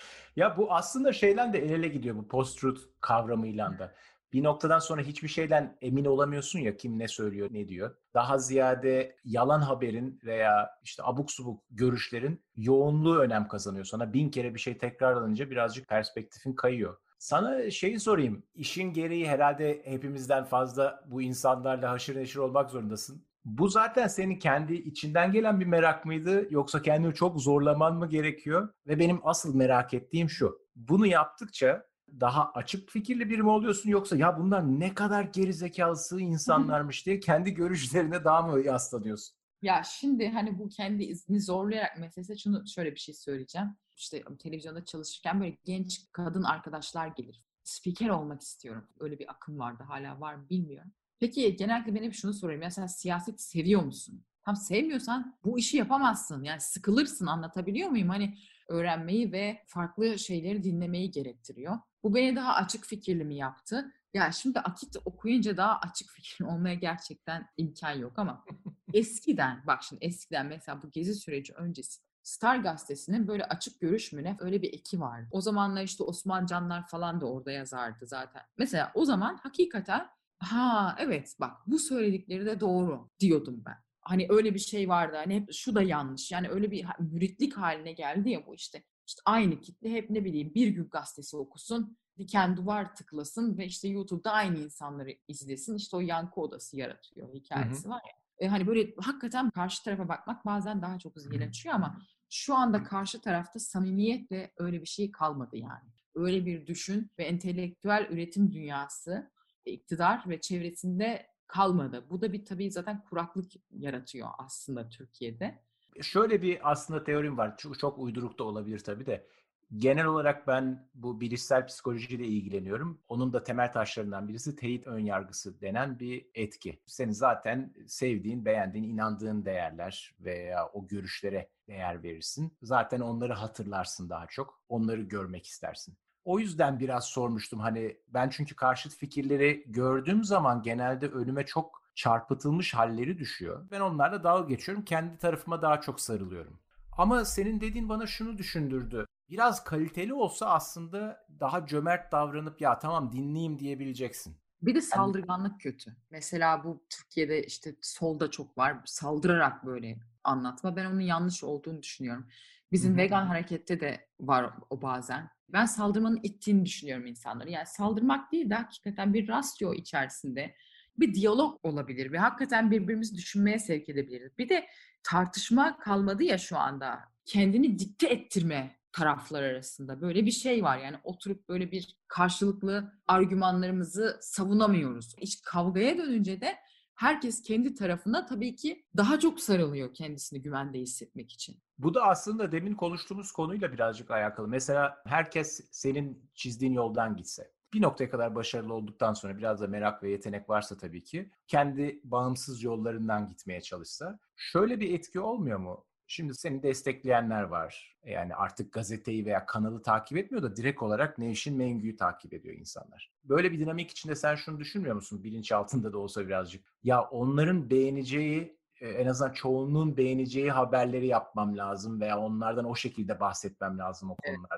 Ya bu aslında şeyden de el ele gidiyor, bu post-truth kavramıyla da. Bir noktadan sonra hiçbir şeyden emin olamıyorsun ya, kim ne söylüyor, ne diyor. Daha ziyade yalan haberin veya işte abuk subuk görüşlerin yoğunluğu önem kazanıyor. Sana bin kere bir şey tekrarlanınca birazcık perspektifin kayıyor. Sana şeyi sorayım. İşin gereği herhalde hepimizden fazla bu insanlarla haşır neşir olmak zorundasın. Bu zaten senin kendi içinden gelen bir merak mıydı, yoksa kendini çok zorlaman mı gerekiyor? Ve benim asıl merak ettiğim şu. Bunu yaptıkça daha açık fikirli biri mi oluyorsun, yoksa ya bunlar ne kadar gerizekalısı insanlarmış diye kendi görüşlerine daha mı yaslanıyorsun? Ya şimdi hani bu kendi izni zorlayarak meselesi, şunu şöyle bir şey söyleyeceğim. İşte televizyonda çalışırken böyle genç kadın arkadaşlar gelir. Spiker olmak istiyorum. Öyle bir akım vardı, hala var mı bilmiyorum. Peki genellikle ben hep şunu soruyorum. Ya sen siyaset seviyor musun? Tam sevmiyorsan bu işi yapamazsın. Yani sıkılırsın, anlatabiliyor muyum? Hani öğrenmeyi ve farklı şeyleri dinlemeyi gerektiriyor. Bu beni daha açık fikirli mi yaptı? Ya şimdi Akit okuyunca daha açık fikirli olmaya gerçekten imkan yok ama eskiden, bak şimdi eskiden mesela bu gezi süreci öncesi Star Gazetesi'nin böyle açık görüş mü ne öyle bir eki vardı. O zamanlar işte Osman Canlar falan da orada yazardı zaten. Mesela o zaman hakikaten ha evet bak bu söyledikleri de doğru diyordum ben. Hani öyle bir şey vardı, hani hep şu da yanlış, yani öyle bir müritlik haline geldi ya bu işte. İşte aynı kitle hep ne bileyim Bir Gün Gazetesi okusun, diken duvar tıklasın ve işte YouTube'da aynı insanları izlesin. İşte o yankı odası yaratıyor Hı hı. hikayesi var ya. E hani böyle hakikaten karşı tarafa bakmak bazen daha çok zihin açıyor ama şu anda karşı tarafta samimiyetle öyle bir şey kalmadı yani. Öyle bir düşün ve entelektüel üretim dünyası iktidar ve çevresinde kalmadı. Bu da bir tabii zaten kuraklık yaratıyor aslında Türkiye'de. Şöyle bir aslında teorim var. Çok, çok uyduruk da olabilir tabii de. Genel olarak ben bu bilişsel psikolojiyle ilgileniyorum. Onun da temel taşlarından birisi teyit önyargısı denen bir etki. Senin zaten sevdiğin, beğendiğin, inandığın değerler veya o görüşlere değer verirsin. Zaten onları hatırlarsın daha çok. Onları görmek istersin. O yüzden biraz sormuştum, hani ben çünkü karşıt fikirleri gördüğüm zaman genelde önüme çok çarpıtılmış halleri düşüyor. Ben onlarla dalga geçiyorum. Kendi tarafıma daha çok sarılıyorum. Ama senin dediğin bana şunu düşündürdü. Biraz kaliteli olsa aslında daha cömert davranıp ya tamam dinleyeyim diyebileceksin. Bir de Yani, saldırganlık kötü. Mesela bu Türkiye'de işte solda çok var. Saldırarak böyle anlatma. Ben onun yanlış olduğunu düşünüyorum. hı Bizim hı. vegan harekette de var o bazen. Ben saldırmanın ittiğini düşünüyorum insanları. Yani saldırmak değil de hakikaten bir rasyo içerisinde bir diyalog olabilir ve hakikaten birbirimizi düşünmeye sevk edebiliriz. Bir de tartışma kalmadı ya şu anda. Kendini dikte ettirme taraflar arasında böyle bir şey var. Yani oturup böyle bir karşılıklı argümanlarımızı savunamıyoruz. İş kavgaya dönünce de herkes kendi tarafına tabii ki daha çok sarılıyor kendisini güvende hissetmek için. Bu da aslında demin konuştuğumuz konuyla birazcık alakalı. Mesela herkes senin çizdiğin yoldan gitse, bir noktaya kadar başarılı olduktan sonra biraz da merak ve yetenek varsa tabii ki kendi bağımsız yollarından gitmeye çalışsa, şöyle bir etki olmuyor mu? Şimdi seni destekleyenler var. Yani artık gazeteyi veya kanalı takip etmiyor da direkt olarak Nevşin Mengü'yü takip ediyor insanlar. Böyle bir dinamik içinde sen şunu düşünmüyor musun? Bilinçaltında da olsa birazcık. Ya onların beğeneceği, en azından çoğunluğun beğeneceği haberleri yapmam lazım veya onlardan o şekilde bahsetmem lazım o Evet. konulardan.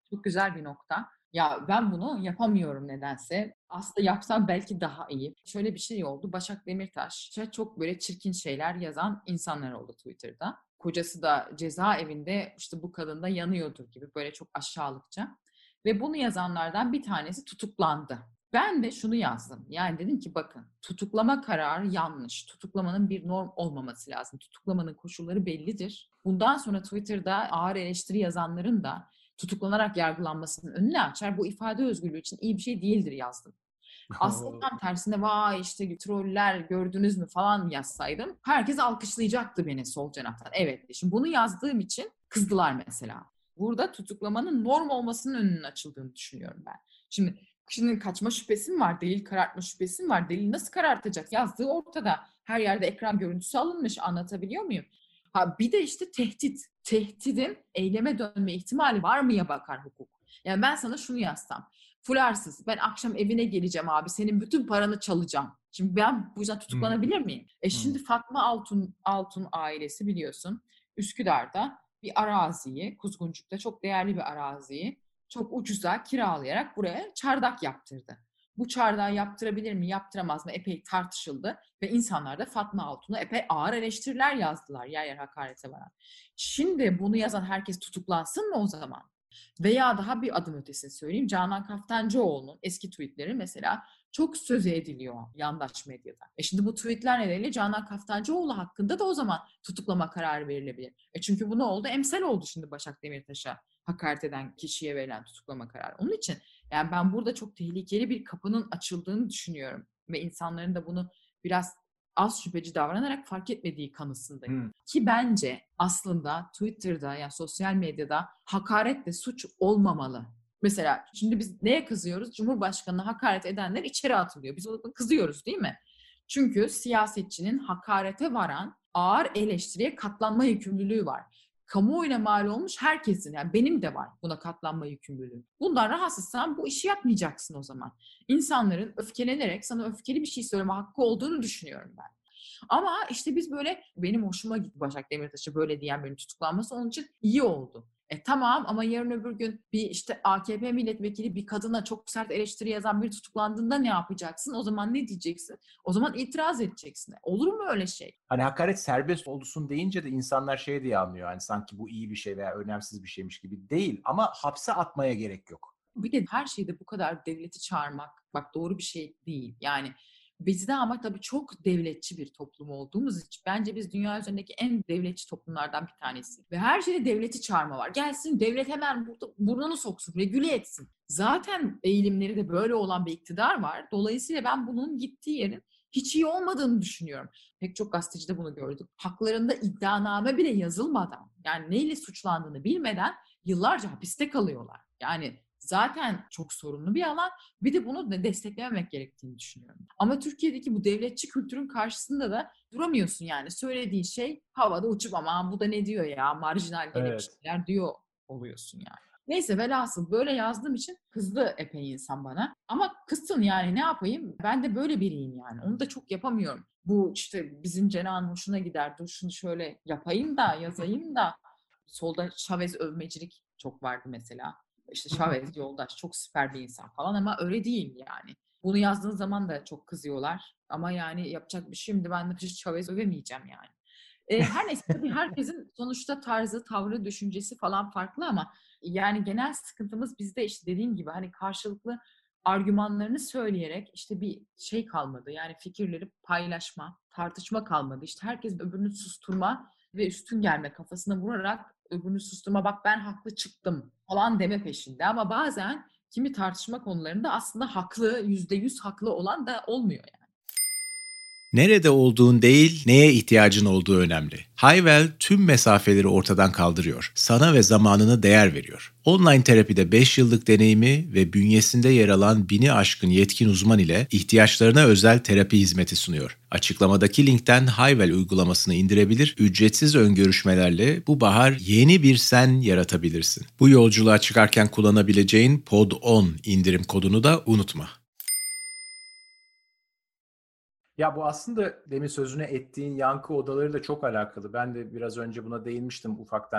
Çok güzel bir nokta. Ya ben bunu yapamıyorum nedense. Aslında yapsam belki daha iyi. Şöyle bir şey oldu. Başak Demirtaş'a çok böyle çirkin şeyler yazan insanlar oldu Twitter'da. Kocası da cezaevinde, işte bu kadın da yanıyordur gibi böyle çok aşağılıkça. Ve bunu yazanlardan bir tanesi tutuklandı. Ben de şunu yazdım. Yani dedim ki bakın, tutuklama kararı yanlış. Tutuklamanın bir norm olmaması lazım. Tutuklamanın koşulları bellidir. Bundan sonra Twitter'da ağır eleştiri yazanların da tutuklanarak yargılanmasının önüne açar. Bu ifade özgürlüğü için iyi bir şey değildir yazdım. Aslında tam tersine vay işte troller gördünüz mü falan yazsaydım herkes alkışlayacaktı beni sol cenahtan. Evet. Şimdi bunu yazdığım için kızdılar mesela. Burada tutuklamanın norm olmasının önünün açıldığını düşünüyorum ben. Şimdi kişinin kaçma şüphesi mi var? Delil karartma şüphesi mi var? Delil nasıl karartacak? Yazdığı ortada. Her yerde ekran görüntüsü alınmış. Anlatabiliyor muyum? Ha bir de işte tehdit. Tehdidin eyleme dönme ihtimali var mıya bakar hukuk. Yani ben sana şunu yazsam. Fularsız. Ben akşam evine geleceğim abi. Senin bütün paranı çalacağım. Şimdi ben bu yüzden tutuklanabilir miyim? E şimdi Fatma Altun, Altun ailesi biliyorsun Üsküdar'da bir araziyi, Kuzguncuk'ta çok değerli bir araziyi çok ucuza kiralayarak buraya çardak yaptırdı. Bu çardağı yaptırabilir mi, yaptıramaz mı epey tartışıldı ve insanlar da Fatma Altun'a epey ağır eleştiriler yazdılar yer yer hakarete varan. Şimdi bunu yazan herkes tutuklansın mı o zaman? Veya daha bir adım ötesini söyleyeyim. Canan Kaftancıoğlu'nun eski tweetleri mesela çok söz ediliyor yandaş medyada. E şimdi bu tweetler nedeniyle Canan Kaftancıoğlu hakkında da o zaman tutuklama kararı verilebilir. E çünkü bu ne oldu? Emsal oldu şimdi Başak Demirtaş'a hakaret eden kişiye verilen tutuklama kararı. Onun için yani ben burada çok tehlikeli bir kapının açıldığını düşünüyorum. Ve insanların da bunu biraz az şüpheci davranarak fark etmediği kanısındayım. Hmm. Ki bence aslında Twitter'da yani sosyal medyada hakaret de suç olmamalı. Mesela şimdi biz neye kızıyoruz? Cumhurbaşkanına hakaret edenler içeri atılıyor. Biz ona kızıyoruz değil mi? Çünkü siyasetçinin hakarete varan ağır eleştiriye katlanma yükümlülüğü var. Kamuoyuna mal olmuş herkesin, yani benim de var buna katlanma yükümlülüğü. Bundan rahatsızsan bu işi yapmayacaksın o zaman. İnsanların öfkelenerek sana öfkeli bir şey söyleme hakkı olduğunu düşünüyorum ben. Ama işte biz böyle, benim hoşuma gitti Başak Demirtaş'a böyle diyen birinin tutuklanması, onun için iyi oldu. E tamam ama yarın öbür gün bir işte A K P milletvekili bir kadına çok sert eleştiri yazan biri tutuklandığında ne yapacaksın? O zaman ne diyeceksin? O zaman itiraz edeceksin. Olur mu öyle şey? Hani hakaret serbest olsun deyince de insanlar şey diye anlıyor. Hani sanki bu iyi bir şey veya önemsiz bir şeymiş gibi değil. Ama hapse atmaya gerek yok. Bir de her şeyde bu kadar devleti çağırmak bak doğru bir şey değil. Yani bizde ama tabii çok devletçi bir toplum olduğumuz için bence biz dünya üzerindeki en devletçi toplumlardan bir tanesi. Ve her şeyde devleti çağırma var. Gelsin devlet hemen burada burnunu soksun, regüle etsin. Zaten eğilimleri de böyle olan bir iktidar var. Dolayısıyla ben bunun gittiği yerin hiç iyi olmadığını düşünüyorum. Pek çok gazetecide bunu gördük. Haklarında iddianame bile yazılmadan, yani neyle suçlandığını bilmeden yıllarca hapiste kalıyorlar. Yani zaten çok sorunlu bir alan. Bir de bunu da desteklememek gerektiğini düşünüyorum. Ama Türkiye'deki bu devletçi kültürün karşısında da duramıyorsun yani. Söylediğin şey havada uçup aman bu da ne diyor ya, marjinal gene bir şeyler diyor oluyorsun yani. Neyse velhasıl böyle yazdığım için kızdı epey insan bana. Ama kızsın yani, ne yapayım? Ben de böyle biriyim yani. Onu da çok yapamıyorum. Bu işte bizim Cenah'ın hoşuna gider. Dur şunu şöyle yapayım da yazayım da. Solda Chavez övmecilik çok vardı mesela. İşte Chavez yoldaş çok süper bir insan falan ama öyle değil yani. Bunu yazdığın zaman da çok kızıyorlar. Ama yani yapacak bir şey, şimdi ben de Chavez övemeyeceğim yani. E, her neyse tabii herkesin sonuçta tarzı, tavrı, düşüncesi falan farklı ama yani genel sıkıntımız bizde işte dediğim gibi hani karşılıklı argümanlarını söyleyerek işte bir şey kalmadı. Yani fikirleri paylaşma, tartışma kalmadı. İşte herkes öbürünü susturma ve üstün gelme kafasına vurarak öbürünü susturma, bak ben haklı çıktım falan deme peşinde. Ama bazen kimi tartışma konularında aslında haklı, yüzde yüz haklı olan da olmuyor yani. Nerede olduğun değil, neye ihtiyacın olduğu önemli. Hayvel tüm mesafeleri ortadan kaldırıyor. Sana ve zamanına değer veriyor. Online terapide beş yıllık deneyimi ve bünyesinde yer alan bini aşkın yetkin uzman ile ihtiyaçlarına özel terapi hizmeti sunuyor. Açıklamadaki linkten Hayvel uygulamasını indirebilir, ücretsiz ön görüşmelerle bu bahar yeni bir sen yaratabilirsin. Bu yolculuğa çıkarken kullanabileceğin pod on indirim kodunu da unutma. Ya bu aslında demin sözüne ettiğin yankı odaları da çok alakalı. Ben de biraz önce buna değinmiştim ufaktan.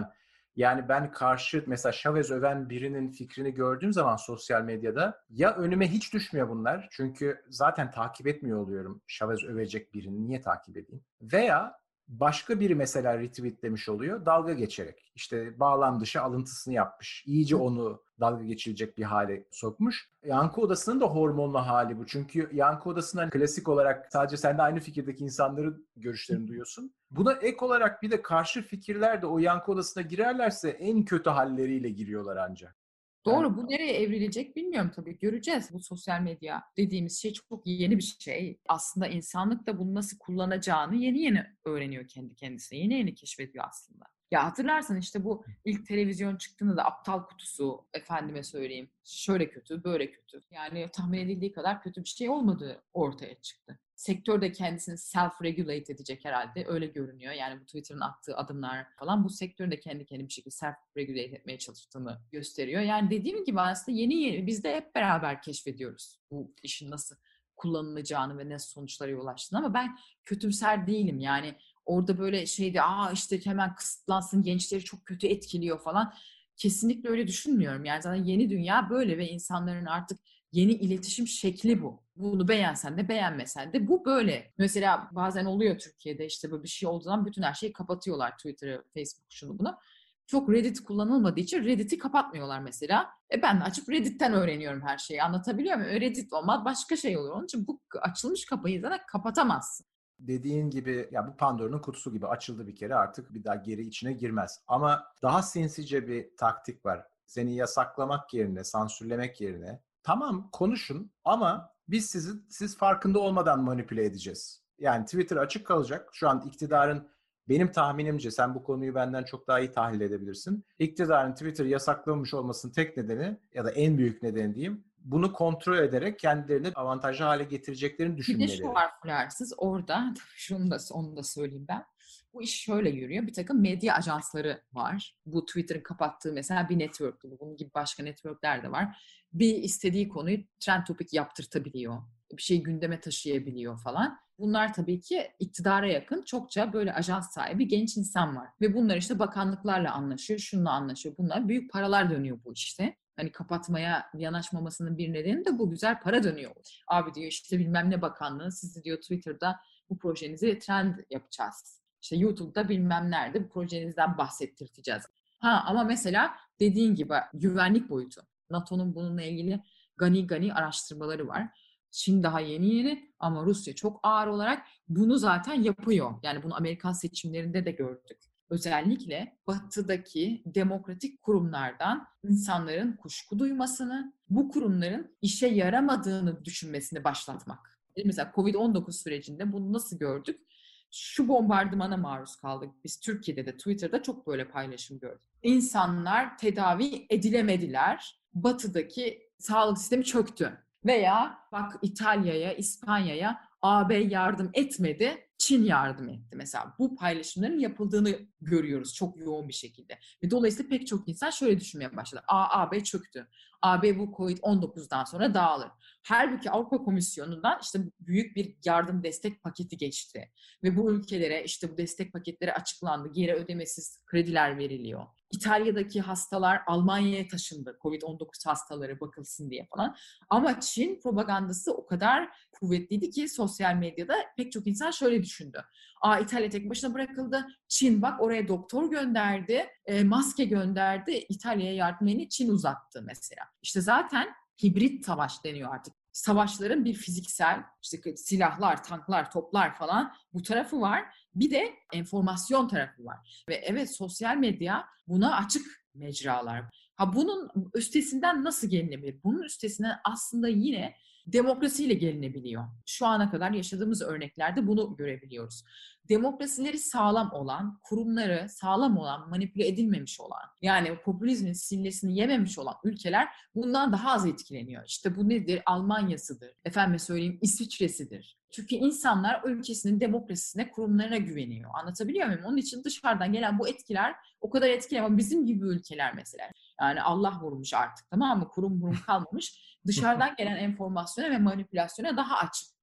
Yani ben karşı mesela Chavez öven birinin fikrini gördüğüm zaman sosyal medyada ya önüme hiç düşmüyor bunlar. Çünkü zaten takip etmiyor oluyorum Chavez övecek birini. Niye takip edeyim? Veya başka biri mesela retweetlemiş oluyor dalga geçerek. İşte bağlam dışı alıntısını yapmış. İyice onu dalga geçilecek bir hale sokmuş. Yankı odasının da hormonlu hali bu. Çünkü yankı odasından klasik olarak sadece sen de aynı fikirdeki insanların görüşlerini duyuyorsun. Buna ek olarak bir de karşı fikirler de o yankı odasına girerlerse en kötü halleriyle giriyorlar ancak. Doğru. Yani Bu nereye evrilecek bilmiyorum tabii. Göreceğiz. Bu sosyal medya dediğimiz şey çok yeni bir şey. Aslında insanlık da bunu nasıl kullanacağını yeni yeni öğreniyor kendi kendisine. Yeni yeni keşfediyor aslında. Ya hatırlarsan işte bu ilk televizyon çıktığında da aptal kutusu, efendime söyleyeyim, şöyle kötü, böyle kötü. Yani tahmin edildiği kadar kötü bir şey olmadığı ortaya çıktı. Sektör de kendisini self-regulate edecek herhalde. Öyle görünüyor. Yani bu Twitter'ın attığı adımlar falan bu sektörün de kendi kendine bir şekilde self-regulate etmeye çalıştığını gösteriyor. Yani dediğim gibi aslında yeni yeni biz de hep beraber keşfediyoruz bu işin nasıl kullanılacağını ve nasıl sonuçlara yol açtığını. Ama ben kötümser değilim. Yani orada böyle şeydi, aa işte hemen kısıtlansın, gençleri çok kötü etkiliyor falan. Kesinlikle öyle düşünmüyorum. Yani zaten yeni dünya böyle ve insanların artık yeni iletişim şekli bu. Bunu beğensen de beğenmesen de bu böyle. Mesela bazen oluyor Türkiye'de işte böyle bir şey olduğu zaman bütün her şeyi kapatıyorlar. Twitter'ı, Facebook, şunu bunu. Çok Reddit kullanılmadığı için Reddit'i kapatmıyorlar mesela. E ben de açıp Reddit'ten öğreniyorum her şeyi. Anlatabiliyor muyum? Reddit olmaz başka şey oluyor. Onun için bu açılmış kapıyı zaten kapatamazsın. dediğin gibi ya bu Pandora'nın kutusu gibi açıldı bir kere artık bir daha geri içine girmez. Ama daha sinsice bir taktik var. Seni yasaklamak yerine, sansürlemek yerine tamam konuşun ama biz sizi siz farkında olmadan manipüle edeceğiz. Yani Twitter açık kalacak. Şu an iktidarın benim tahminimce sen bu konuyu benden çok daha iyi tahlil edebilirsin. İktidarın Twitter'ı yasaklamış olmasının tek nedeni ya da en büyük nedeni diyeyim bunu kontrol ederek kendilerini avantajlı hale getireceklerini Bir de şu düşünmeleri. var Fularsız orada, şunu da, onu da söyleyeyim ben. Bu iş şöyle yürüyor. Bir takım medya ajansları var. Bu Twitter'ın kapattığı mesela bir network gibi. Bunun gibi başka networkler de var. Bir istediği konuyu trend topic yaptırtabiliyor. Bir şeyi gündeme taşıyabiliyor falan. Bunlar tabii ki iktidara yakın çokça böyle ajans sahibi genç insan var. Ve bunlar işte bakanlıklarla anlaşıyor, şununla anlaşıyor. Bunlar büyük paralar dönüyor bu işte. Hani kapatmaya yanaşmamasının bir nedeni de bu güzel para dönüyor. Abi diyor işte bilmem ne bakanlığı sizi diyor Twitter'da bu projenizi trend yapacağız. İşte YouTube'da bilmem nerede bu projenizden bahsettirteceğiz. Ha ama mesela dediğin gibi güvenlik boyutu. NATO'nun bununla ilgili gani gani araştırmaları var. Çin daha yeni yeni ama Rusya çok ağır olarak bunu zaten yapıyor. Yani bunu Amerikan seçimlerinde de gördük. Özellikle batıdaki demokratik kurumlardan insanların kuşku duymasını, bu kurumların işe yaramadığını düşünmesini başlatmak. Mesela kovid on dokuz sürecinde bunu nasıl gördük? Şu bombardımana maruz kaldık. Biz Türkiye'de de Twitter'da çok böyle paylaşım gördük. İnsanlar tedavi edilemediler. Batıdaki sağlık sistemi çöktü. Veya bak İtalya'ya, İspanya'ya A B yardım etmedi, Çin yardım etti. Mesela bu paylaşımların yapıldığını görüyoruz çok yoğun bir şekilde. Ve dolayısıyla pek çok insan şöyle düşünmeye başladı. A, AB çöktü. A B bu kovid on dokuzdan sonra dağılır. Halbuki Avrupa Komisyonu'ndan işte büyük bir yardım destek paketi geçti. Ve bu ülkelere işte bu destek paketleri açıklandı. Geri ödemesiz krediler veriliyor. İtalya'daki hastalar Almanya'ya taşındı. kovid on dokuz hastaları bakılsın diye falan. Ama Çin propagandası o kadar kuvvetliydi ki sosyal medyada pek çok insan şöyle düşündü. Aa İtalya tek başına bırakıldı. Çin bak oraya doktor gönderdi, e, maske gönderdi. İtalya'ya yardım elini Çin uzattı mesela. İşte zaten hibrit savaş deniyor artık. Savaşların bir fiziksel, işte silahlar, tanklar, toplar falan bu tarafı var. Bir de enformasyon tarafı var. Ve evet sosyal medya buna açık mecralar. Ha bunun üstesinden nasıl gelinebilir? Bunun üstesinden aslında yine demokrasiyle gelinebiliyor. Şu ana kadar yaşadığımız örneklerde bunu görebiliyoruz. Demokrasileri sağlam olan, kurumları sağlam olan, manipüle edilmemiş olan, yani popülizmin sillesini yememiş olan ülkeler bundan daha az etkileniyor. İşte bu nedir? Almanya'sıdır. Efendime söyleyeyim İsviçre'sidir. Çünkü insanlar ülkesinin demokrasisine, kurumlarına güveniyor. Anlatabiliyor muyum? Onun için dışarıdan gelen bu etkiler o kadar etkili ama bizim gibi ülkeler mesela. Yani Allah vurmuş artık tamam mı? Kurum kurum kalmamış. Dışarıdan gelen enformasyona ve manipülasyona daha açık.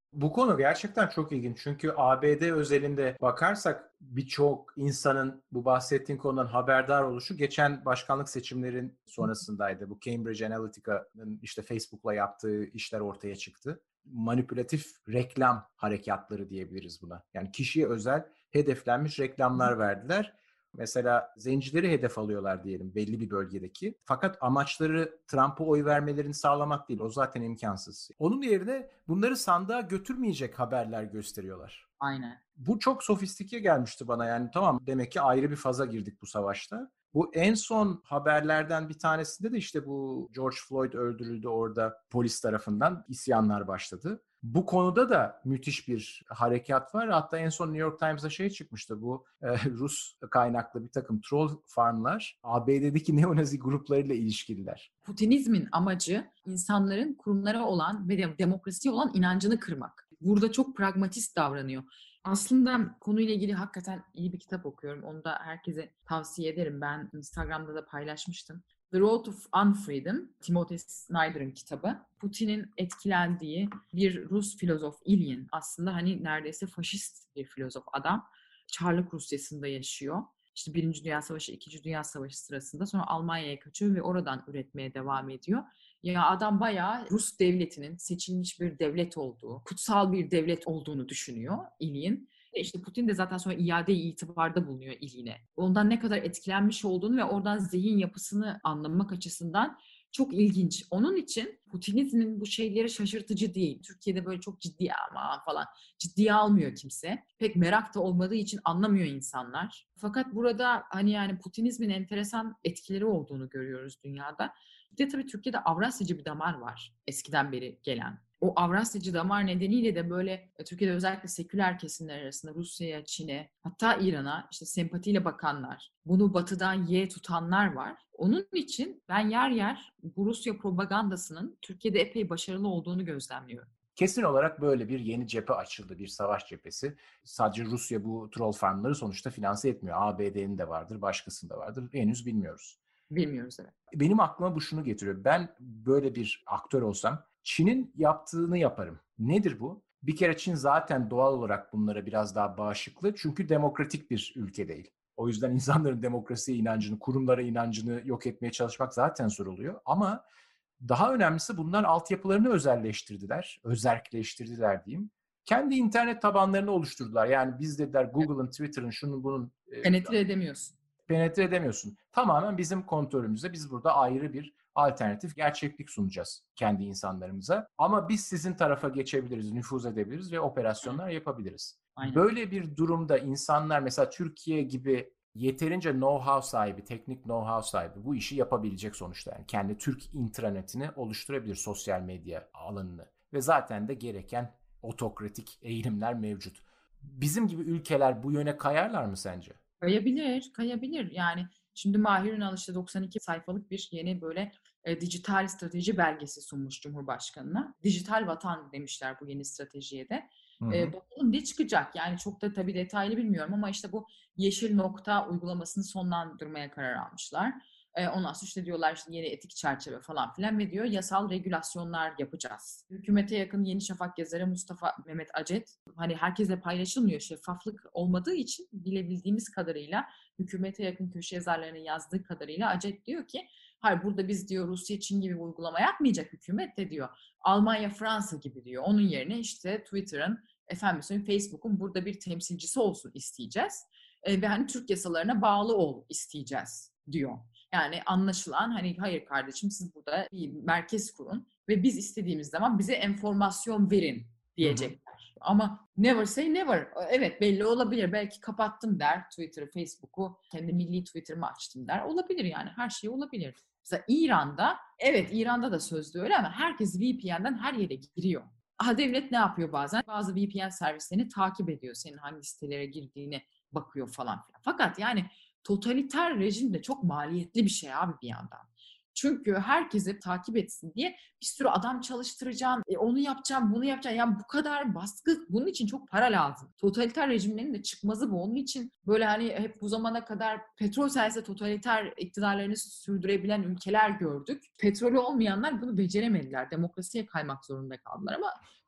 Bu konu gerçekten çok ilginç. Çünkü A B D özelinde bakarsak birçok insanın bu bahsettiğin konudan haberdar oluşu geçen başkanlık seçimlerin sonrasındaydı. Bu Cambridge Analytica'nın işte Facebook'la yaptığı işler ortaya çıktı. Manipülatif reklam harekatları diyebiliriz buna. Yani kişiye özel hedeflenmiş reklamlar verdiler. Mesela zencileri hedef alıyorlar diyelim belli bir bölgedeki. Fakat amaçları Trump'a oy vermelerini sağlamak değil. O zaten imkansız. Onun yerine bunları sandığa götürmeyecek haberler gösteriyorlar. Aynen. Bu çok sofistike gelmişti bana, yani tamam, demek ki ayrı bir faza girdik bu savaşta. Bu en son haberlerden bir tanesinde de işte bu George Floyd öldürüldü orada polis tarafından, isyanlar başladı. Bu konuda da müthiş bir harekat var. Hatta en son New York Times'da şey çıkmıştı, bu e, Rus kaynaklı bir takım troll farmlar A B D'deki neonazi gruplarıyla ilişkililer. Putinizmin amacı insanların kurumlara olan ve demokrasiye olan inancını kırmak. Burada çok pragmatist davranıyor. Aslında konuyla ilgili hakikaten iyi bir kitap okuyorum. Onu da herkese tavsiye ederim. Ben Instagram'da da paylaşmıştım. The Road to Unfreedom, Timothy Snyder'ın kitabı. Putin'in etkilendiği bir Rus filozof Ilyin. Aslında hani neredeyse faşist bir filozof adam. Çarlık Rusyası'nda yaşıyor. İşte Birinci Dünya Savaşı, İkinci Dünya Savaşı sırasında sonra Almanya'ya kaçıyor ve oradan üretmeye devam ediyor. Ya adam bayağı Rus devletinin seçilmiş bir devlet olduğu, kutsal bir devlet olduğunu düşünüyor İlyin. İşte Putin de zaten sonra iade-i itibarda bulunuyor İlyin'e. Ondan ne kadar etkilenmiş olduğunu ve oradan zihin yapısını anlamak açısından çok ilginç. Onun için Putinizmin bu şeyleri şaşırtıcı değil. Türkiye'de böyle çok ciddi ama falan ciddiye almıyor kimse. Pek merak da olmadığı için anlamıyor insanlar. Fakat burada hani yani Putinizmin enteresan etkileri olduğunu görüyoruz dünyada. Bir de tabii Türkiye'de Avrasyacı bir damar var eskiden beri gelen. O Avrasyacı damar nedeniyle de böyle Türkiye'de özellikle seküler kesimler arasında Rusya'ya, Çin'e, hatta İran'a işte sempatiyle bakanlar, bunu batıdan ye tutanlar var. Onun için ben yer yer bu Rusya propagandasının Türkiye'de epey başarılı olduğunu gözlemliyorum. Kesin olarak böyle bir yeni cephe açıldı, bir savaş cephesi. Sadece Rusya bu troll farmları sonuçta finanse etmiyor. A B D'nin de vardır, başkasının da vardır. Henüz bilmiyoruz. Bilmiyoruz, evet. Benim aklıma bu şunu getiriyor. Ben böyle bir aktör olsam Çin'in yaptığını yaparım. Nedir bu? Bir kere Çin zaten doğal olarak bunlara biraz daha bağışıklı. Çünkü demokratik bir ülke değil. O yüzden insanların demokrasiye inancını, kurumlara inancını yok etmeye çalışmak zaten zor oluyor. Ama daha önemlisi bunlar altyapılarını özelleştirdiler, özerkleştirdiler diyeyim. Kendi internet tabanlarını oluşturdular. Yani biz dediler Google'ın, Twitter'ın, şunun bunun... Penetre edemiyorsun. Penetre edemiyorsun. Tamamen bizim kontrolümüzde. Biz burada ayrı bir alternatif gerçeklik sunacağız kendi insanlarımıza. Ama biz sizin tarafa geçebiliriz, nüfuz edebiliriz ve operasyonlar yapabiliriz. Aynen. Böyle bir durumda insanlar mesela Türkiye gibi yeterince know-how sahibi, teknik know-how sahibi bu işi yapabilecek sonuçta. Yani kendi Türk intranetini oluşturabilir, sosyal medya alanını. Ve zaten de gereken otokratik eğilimler mevcut. Bizim gibi ülkeler bu yöne kayarlar mı sence? Kayabilir, kayabilir. Yani şimdi Mahir Ünal işte doksan iki sayfalık bir yeni böyle e, dijital strateji belgesi sunmuş Cumhurbaşkanı'na. Dijital vatan demişler bu yeni stratejiye de. E, bakalım ne çıkacak? Yani çok da tabii detaylı bilmiyorum ama işte bu yeşil nokta uygulamasını sonlandırmaya karar almışlar. E, ondan sonra işte diyorlar işte yeni etik çerçeve falan filan ve diyor yasal regülasyonlar yapacağız. Hükümete yakın Yeni Şafak yazarı Mustafa Mehmet Acet, hani herkesle paylaşılmıyor, şeffaflık olmadığı için bilebildiğimiz kadarıyla hükümete yakın köşe yazarlarının yazdığı kadarıyla Acet diyor ki hayır burada biz diyor Rusya, Çin gibi bir uygulama yapmayacak hükümet de diyor. Almanya, Fransa gibi diyor. Onun yerine işte Twitter'ın, efendim söyleyeyim Facebook'un burada bir temsilcisi olsun isteyeceğiz. E, ve hani Türk yasalarına bağlı ol isteyeceğiz diyor. Yani anlaşılan hani hayır kardeşim siz burada bir merkez kurun ve biz istediğimiz zaman bize enformasyon verin diyecekler. Hı hı. Ama never say never. Evet belli olabilir. Belki kapattım der Twitter'ı, Facebook'u. Kendi milli Twitter'ımı açtım der. Olabilir yani. Her şey olabilir. Mesela İran'da, evet İran'da da sözde öyle ama herkes V P N'den her yere giriyor. Aha devlet ne yapıyor bazen? Bazı V P N servislerini takip ediyor. Senin hangi sitelere girdiğini bakıyor falan filan. Fakat yani totaliter rejim de çok maliyetli bir şey abi bir yandan. Çünkü herkesi takip etsin diye bir sürü adam çalıştıracağım, e, onu yapacağım, bunu yapacağım. Yani bu kadar baskı, bunun için çok para lazım. Totaliter rejimlerin de çıkmazı bu. Onun için böyle hani hep bu zamana kadar petrol sayesinde totaliter iktidarlarını sürdürebilen ülkeler gördük. Petrolü olmayanlar bunu beceremediler. Demokrasiye kaymak zorunda kaldılar ama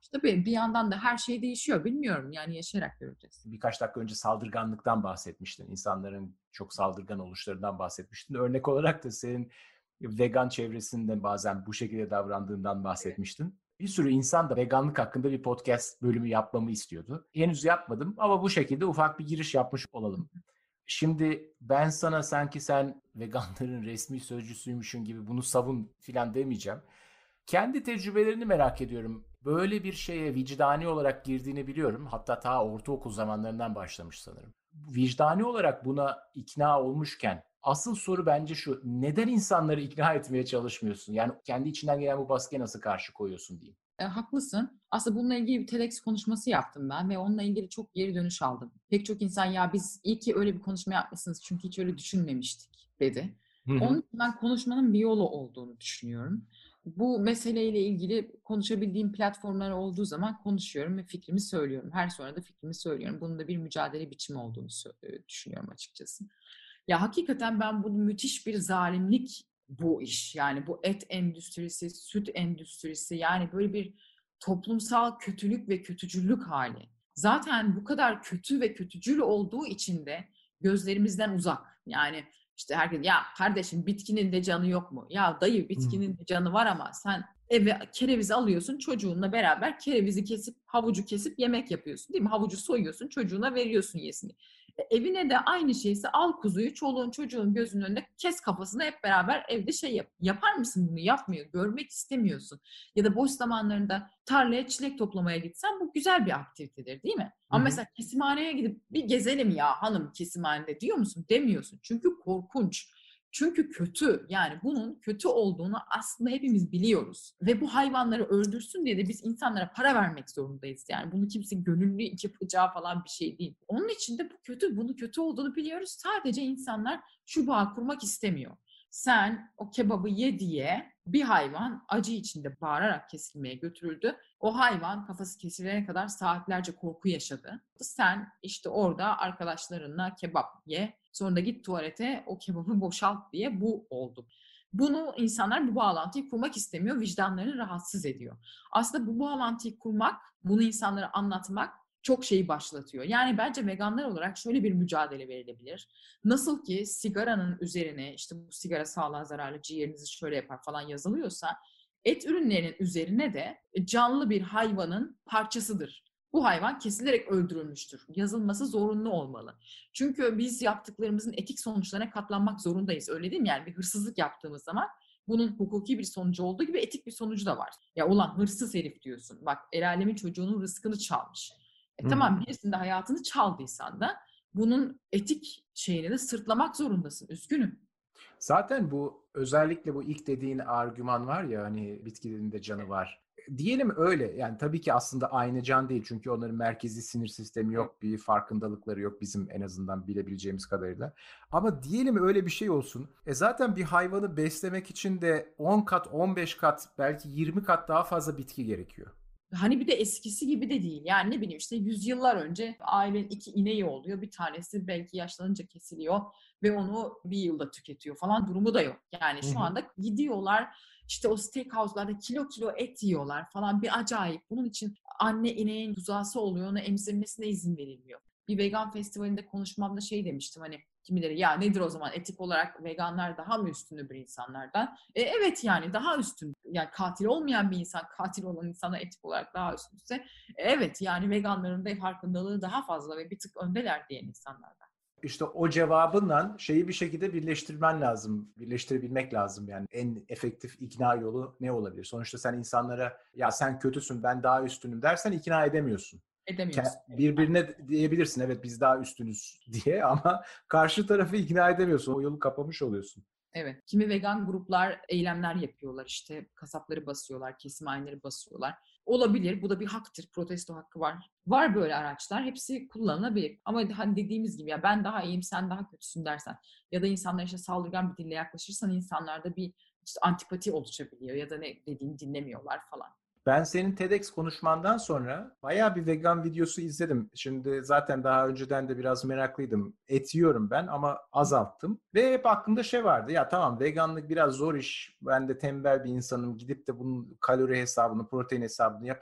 Tabii bir yandan da her şey değişiyor. Bilmiyorum yani yaşayarak göreceğiz. Birkaç dakika önce saldırganlıktan bahsetmiştin. İnsanların çok saldırgan oluşlarından bahsetmiştin. Örnek olarak da senin vegan çevresinde bazen bu şekilde davrandığından bahsetmiştin. Evet. Bir sürü insan da veganlık hakkında bir podcast bölümü yapmamı istiyordu. Henüz yapmadım ama bu şekilde ufak bir giriş yapmış olalım. Şimdi ben sana sanki sen veganların resmi sözcüsüymüşün gibi bunu savun filan demeyeceğim. Kendi tecrübelerini merak ediyorum. Böyle bir şeye vicdani olarak girdiğini biliyorum. Hatta ta ortaokul zamanlarından başlamış sanırım. Vicdani olarak buna ikna olmuşken asıl soru bence şu: neden insanları ikna etmeye çalışmıyorsun? Yani kendi içinden gelen bu baskıya nasıl karşı koyuyorsun diyeyim. E, haklısın. Aslında bununla ilgili bir TEDx konuşması yaptım ben ve onunla ilgili çok geri dönüş aldım. Pek çok insan ya biz iyi ki öyle bir konuşma yapmışsınız çünkü hiç öyle düşünmemiştik dedi. Hı hı. Onun için ben konuşmanın bir yolu olduğunu düşünüyorum. Bu meseleyle ilgili konuşabildiğim platformlar olduğu zaman konuşuyorum ve fikrimi söylüyorum. Her sonra da fikrimi söylüyorum. Bunun da bir mücadele biçimi olduğunu düşünüyorum açıkçası. Ya hakikaten ben bunu müthiş bir zalimlik bu iş. Yani bu et endüstrisi, süt endüstrisi, yani böyle bir toplumsal kötülük ve kötücüllük hali. Zaten bu kadar kötü ve kötücül olduğu için de gözlerimizden uzak. Yani işte herkes ya kardeşim bitkinin de canı yok mu? Ya dayı bitkinin de canı var ama sen eve kerevizi alıyorsun, çocuğunla beraber kerevizi kesip, havucu kesip yemek yapıyorsun değil mi? Havucu soyuyorsun, çocuğuna veriyorsun yesin. E, evine de aynı şeyse al kuzuyu, çoluğun çocuğun gözünün önünde kes kafasını, hep beraber evde şey yap. Yapar mısın bunu? Yapmıyor. Görmek istemiyorsun. Ya da boş zamanlarında tarlaya çilek toplamaya gitsen bu güzel bir aktivitedir değil mi? Ama Hı-hı. mesela kesimhaneye gidip bir gezelim ya hanım kesimhanede diyor musun? Demiyorsun. Çünkü korkunç. Çünkü kötü. Yani bunun kötü olduğunu aslında hepimiz biliyoruz. Ve bu hayvanları öldürsün diye de biz insanlara para vermek zorundayız. Yani bunu kimse gönüllü yapacağı falan bir şey değil. Onun için de bu kötü, bunu kötü olduğunu biliyoruz. Sadece insanlar şu bağ kurmak istemiyor. Sen o kebabı ye diye bir hayvan acı içinde bağırarak kesilmeye götürüldü. O hayvan kafası kesilene kadar saatlerce korku yaşadı. Sen işte orada arkadaşlarınla kebap ye, sonra da git tuvalete o kebabı boşalt diye bu oldu. Bunu insanlar, bu bağlantıyı kurmak istemiyor, vicdanlarını rahatsız ediyor. Aslında bu bağlantıyı kurmak, bunu insanlara anlatmak çok şeyi başlatıyor. Yani bence veganlar olarak şöyle bir mücadele verilebilir. Nasıl ki sigaranın üzerine işte bu sigara sağlığa zararlı, ciğerinizi şöyle yapar falan yazılıyorsa, et ürünlerinin üzerine de canlı bir hayvanın parçasıdır. Bu hayvan kesilerek öldürülmüştür. Yazılması zorunlu olmalı. Çünkü biz yaptıklarımızın etik sonuçlarına katlanmak zorundayız. Öyle değil mi? Yani bir hırsızlık yaptığımız zaman bunun hukuki bir sonucu olduğu gibi etik bir sonucu da var. Ya ulan hırsız herif diyorsun. Bak el alemin çocuğunun rızkını çalmış. E tamam, birisinin de hayatını çaldıysan da bunun etik şeyini de sırtlamak zorundasın. Üzgünüm. Zaten bu özellikle bu ilk dediğin argüman var ya, hani bitkilerin de canı var. Diyelim öyle. Yani tabii ki aslında aynı can değil. Çünkü onların merkezi sinir sistemi yok. Bir farkındalıkları yok bizim en azından bilebileceğimiz kadarıyla. Ama diyelim öyle bir şey olsun. E zaten bir hayvanı beslemek için de on kat, on beş kat, belki yirmi kat daha fazla bitki gerekiyor. Hani bir de eskisi gibi de değil. Yani ne bileyim işte yüzyıllar önce ailenin iki ineği oluyor. Bir tanesi belki yaşlanınca kesiliyor ve onu bir yılda tüketiyor falan, durumu da yok. Yani şu Hı-hı. anda gidiyorlar işte o steakhouse'larda kilo kilo et yiyorlar falan, bir acayip. Bunun için anne ineğin buzağısı oluyor, ona emzirmesine izin verilmiyor. Bir vegan festivalinde konuşmamda şey demiştim, hani kimileri ya nedir o zaman, etik olarak veganlar daha mı üstündür insanlardan? E, evet yani daha üstün. Yani katil olmayan bir insan katil olan insana etik olarak daha üstünse e, evet yani veganların da farkındalığı daha fazla ve bir tık öndeler diyen insanlardan. İşte o cevabından şeyi bir şekilde birleştirmen lazım, birleştirebilmek lazım. Yani en efektif ikna yolu ne olabilir? Sonuçta sen insanlara ya sen kötüsün ben daha üstünüm dersen ikna edemiyorsun. Edemiyorsun. Birbirine diyebilirsin evet biz daha üstünüz diye, ama karşı tarafı ikna edemiyorsun. O yolu kapamış oluyorsun. Evet. Kimi vegan gruplar eylemler yapıyorlar, işte kasapları basıyorlar, kesimhaneleri basıyorlar. Olabilir. Bu da bir haktır. Protesto hakkı var. Var böyle araçlar. Hepsi kullanılabilir. Ama hani dediğimiz gibi ya ben daha iyiyim sen daha kötüsün dersen ya da insanlara işte saldırgan bir dille yaklaşırsan insanlarda bir işte antipati oluşabiliyor ya da ne dediğini dinlemiyorlar falan. Ben senin TEDx konuşmandan sonra bayağı bir vegan videosu izledim. Şimdi zaten daha önceden de biraz meraklıydım. Et yiyorum ben ama azalttım. Ve hep aklımda şey vardı. Ya tamam veganlık biraz zor iş. Ben de tembel bir insanım. Gidip de bunun kalori hesabını, protein hesabını yapamam.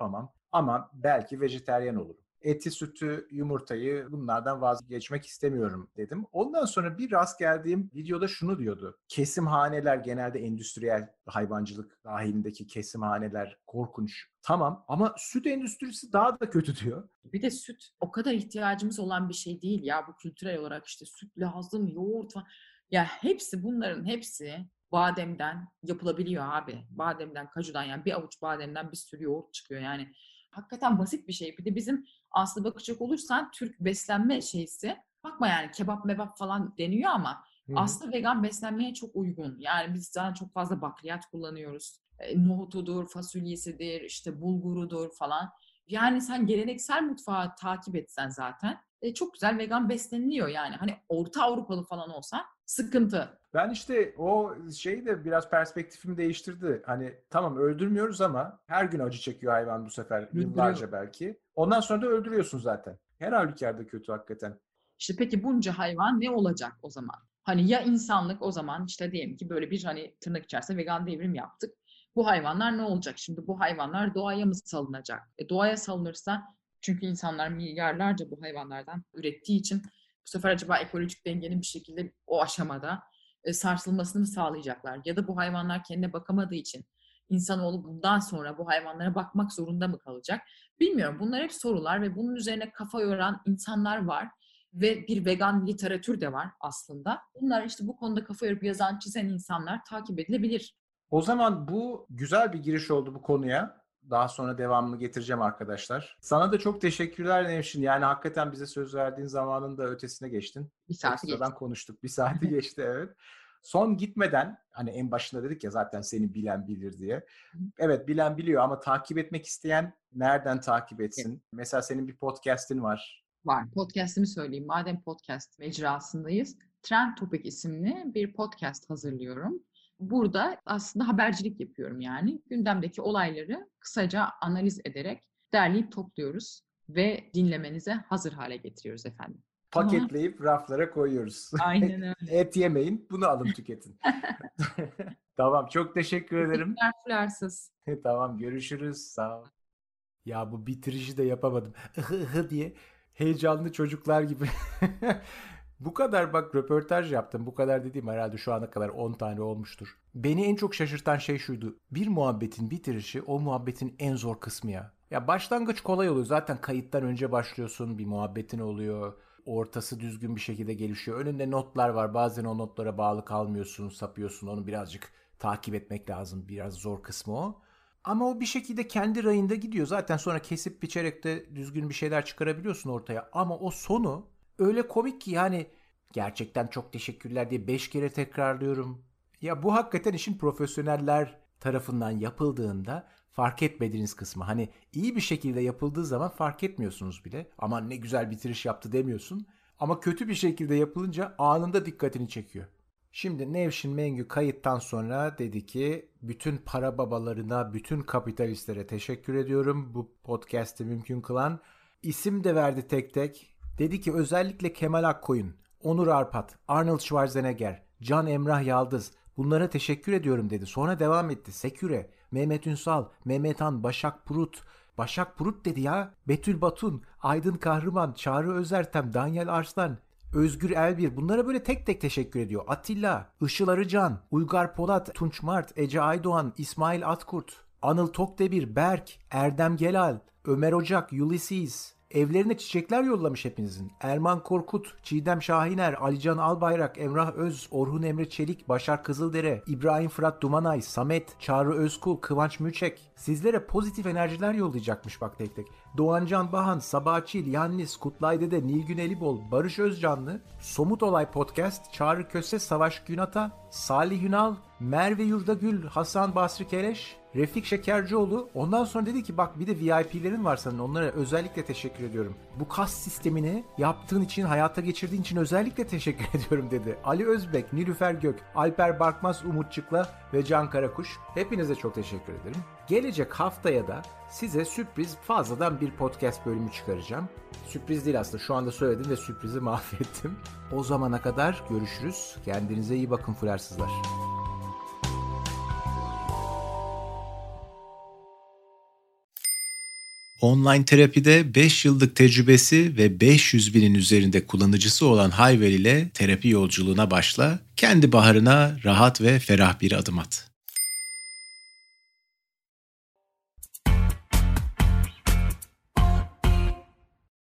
Ama belki vejeteryan olurum. Eti, sütü, yumurtayı bunlardan vazgeçmek istemiyorum dedim. Ondan sonra bir rast geldiğim videoda şunu diyordu. Kesimhaneler, genelde endüstriyel hayvancılık dahilindeki kesimhaneler korkunç. Tamam ama süt endüstrisi daha da kötü diyor. Bir de süt o kadar ihtiyacımız olan bir şey değil ya, bu kültürel olarak işte süt lazım, yoğurt falan. Ya hepsi, bunların hepsi bademden yapılabiliyor abi. Bademden, kajudan, yani bir avuç bademden bir sürü yoğurt çıkıyor yani. Hakikaten basit bir şey. Bir de bizim aslında bakacak olursan Türk beslenme şeysi, bakma yani kebap mebap falan deniyor ama Hı hı. aslında vegan beslenmeye çok uygun. Yani biz zaten çok fazla bakliyat kullanıyoruz. E, nohutudur, fasulyesidir, işte bulgurudur falan. Yani sen geleneksel mutfağı takip etsen zaten e, çok güzel vegan besleniliyor yani. Hani Orta Avrupalı falan olsa sıkıntı. Ben işte o şey de biraz perspektifimi değiştirdi. Hani tamam öldürmüyoruz ama her gün acı çekiyor hayvan bu sefer, Öldürüyor. yıllarca belki. Ondan sonra da öldürüyorsun zaten. Her halükarda kötü hakikaten. İşte peki bunca hayvan ne olacak o zaman? Hani ya insanlık o zaman işte diyelim ki böyle bir hani tırnak içerisinde vegan devrim yaptık. Bu hayvanlar ne olacak? Şimdi bu hayvanlar doğaya mı salınacak? E doğaya salınırsa, çünkü insanlar milyarlarca bu hayvanlardan ürettiği için bu sefer acaba ekolojik dengenin bir şekilde o aşamada e, sarsılmasını mı sağlayacaklar? Ya da bu hayvanlar kendine bakamadığı için insanoğlu bundan sonra bu hayvanlara bakmak zorunda mı kalacak? Bilmiyorum. Bunlar hep sorular ve bunun üzerine kafa yoran insanlar var. Ve bir vegan literatür de var aslında. Bunlar işte bu konuda kafa yorup yazan, çizen insanlar takip edilebilir. O zaman bu güzel bir giriş oldu bu konuya. Daha sonra devamını getireceğim arkadaşlar. Sana da çok teşekkürler Nevşin. Yani hakikaten bize söz verdiğin zamanın da ötesine geçtin. Bir saati Ekstradan geçti. konuştuk. Bir saati geçti evet. Son gitmeden, hani en başında dedik ya zaten seni bilen bilir diye. Evet, bilen biliyor ama takip etmek isteyen nereden takip etsin? Evet. Mesela senin bir podcast'in var. Var. Podcast'imi söyleyeyim. Madem podcast mecrasındayız, Trend Topic isimli bir podcast hazırlıyorum. Burada aslında habercilik yapıyorum yani. Gündemdeki olayları kısaca analiz ederek derleyip topluyoruz ve dinlemenize hazır hale getiriyoruz efendim. Paketleyip Ama... raflara koyuyoruz. Aynen öyle. Et yemeyin, bunu alın tüketin. Tamam, çok teşekkür ederim. Teşekkürler Flarsız. Tamam, görüşürüz. Sağ ol. Ya bu bitirişi de yapamadım. diye heyecanlı çocuklar gibi. Bu kadar bak röportaj yaptım. Bu kadar dediğim herhalde şu ana kadar on tane olmuştur. Beni en çok şaşırtan şey şuydu. Bir muhabbetin bitirişi o muhabbetin en zor kısmı ya. Ya başlangıç kolay oluyor. Zaten kayıttan önce başlıyorsun. Bir muhabbetin oluyor. Ortası düzgün bir şekilde gelişiyor. Önünde notlar var. Bazen o notlara bağlı kalmıyorsun, sapıyorsun. Onu birazcık takip etmek lazım. Biraz zor kısmı o. Ama o bir şekilde kendi rayında gidiyor. Zaten sonra kesip biçerek de düzgün bir şeyler çıkarabiliyorsun ortaya. Ama o sonu öyle komik ki yani gerçekten çok teşekkürler diye beş kere tekrarlıyorum. Ya bu hakikaten işin profesyoneller tarafından yapıldığında fark etmediğiniz kısmı. Hani iyi bir şekilde yapıldığı zaman fark etmiyorsunuz bile. Aman ne güzel bitiriş yaptı demiyorsun. Ama kötü bir şekilde yapılınca anında dikkatini çekiyor. Şimdi Nevşin Mengü kayıttan sonra dedi ki bütün para babalarına, bütün kapitalistlere teşekkür ediyorum. Bu podcast'i mümkün kılan. İsim de verdi tek tek. Dedi ki özellikle Kemal Akkoyun, Onur Arpat, Arnold Schwarzenegger, Can Emrah Yaldız bunlara teşekkür ediyorum dedi. Sonra devam etti. Seküre, Mehmet Ünsal, Mehmet Han, Başak Purut. Başak Purut dedi ya. Betül Batun, Aydın Kahraman, Çağrı Özertem, Daniel Arslan, Özgür Elbir bunlara böyle tek tek teşekkür ediyor. Atilla, Işıl Arıcan, Uygar Polat, Tunç Mart, Ece Aydoğan, İsmail Atkurt, Anıl Tokdemir, Berk, Erdem Gelal, Ömer Ocak, Ulysses. Evlerine çiçekler yollamış hepinizin. Erman Korkut, Çiğdem Şahiner, Alican Albayrak, Emrah Öz, Orhun Emre Çelik, Başar Kızıldere, İbrahim Fırat Dumanay, Samet, Çağrı Özkul, Kıvanç Müçek. Sizlere pozitif enerjiler yollayacakmış bak tek tek. Doğancan Bahan, Sabah Çil, Yannis, Kutlay Dede, Nilgün Elibol, Barış Özcanlı, Somut Olay Podcast, Çağrı Köse, Savaş Günata, Salih Ünal, Merve Yurdagül, Hasan Basri Keleş, Refik Şekercioğlu. Ondan sonra dedi ki bak bir de V I P'lerin var senin, onlara özellikle teşekkür ediyorum. Bu kas sistemini yaptığın için, hayata geçirdiğin için özellikle teşekkür ediyorum dedi. Ali Özbek, Nilüfer Gök, Alper Barkmaz, Umut Çıkla ve Can Karakuş. Hepinize çok teşekkür ederim. Gelecek haftaya da size sürpriz fazladan bir podcast bölümü çıkaracağım. Sürpriz değil aslında, şu anda söyledim ve sürprizi mahvettim. O zamana kadar görüşürüz. Kendinize iyi bakın fularsızlar. Online terapide beş yıllık tecrübesi ve beş yüz binin üzerinde kullanıcısı olan Hayvel ile terapi yolculuğuna başla, kendi baharına rahat ve ferah bir adım at.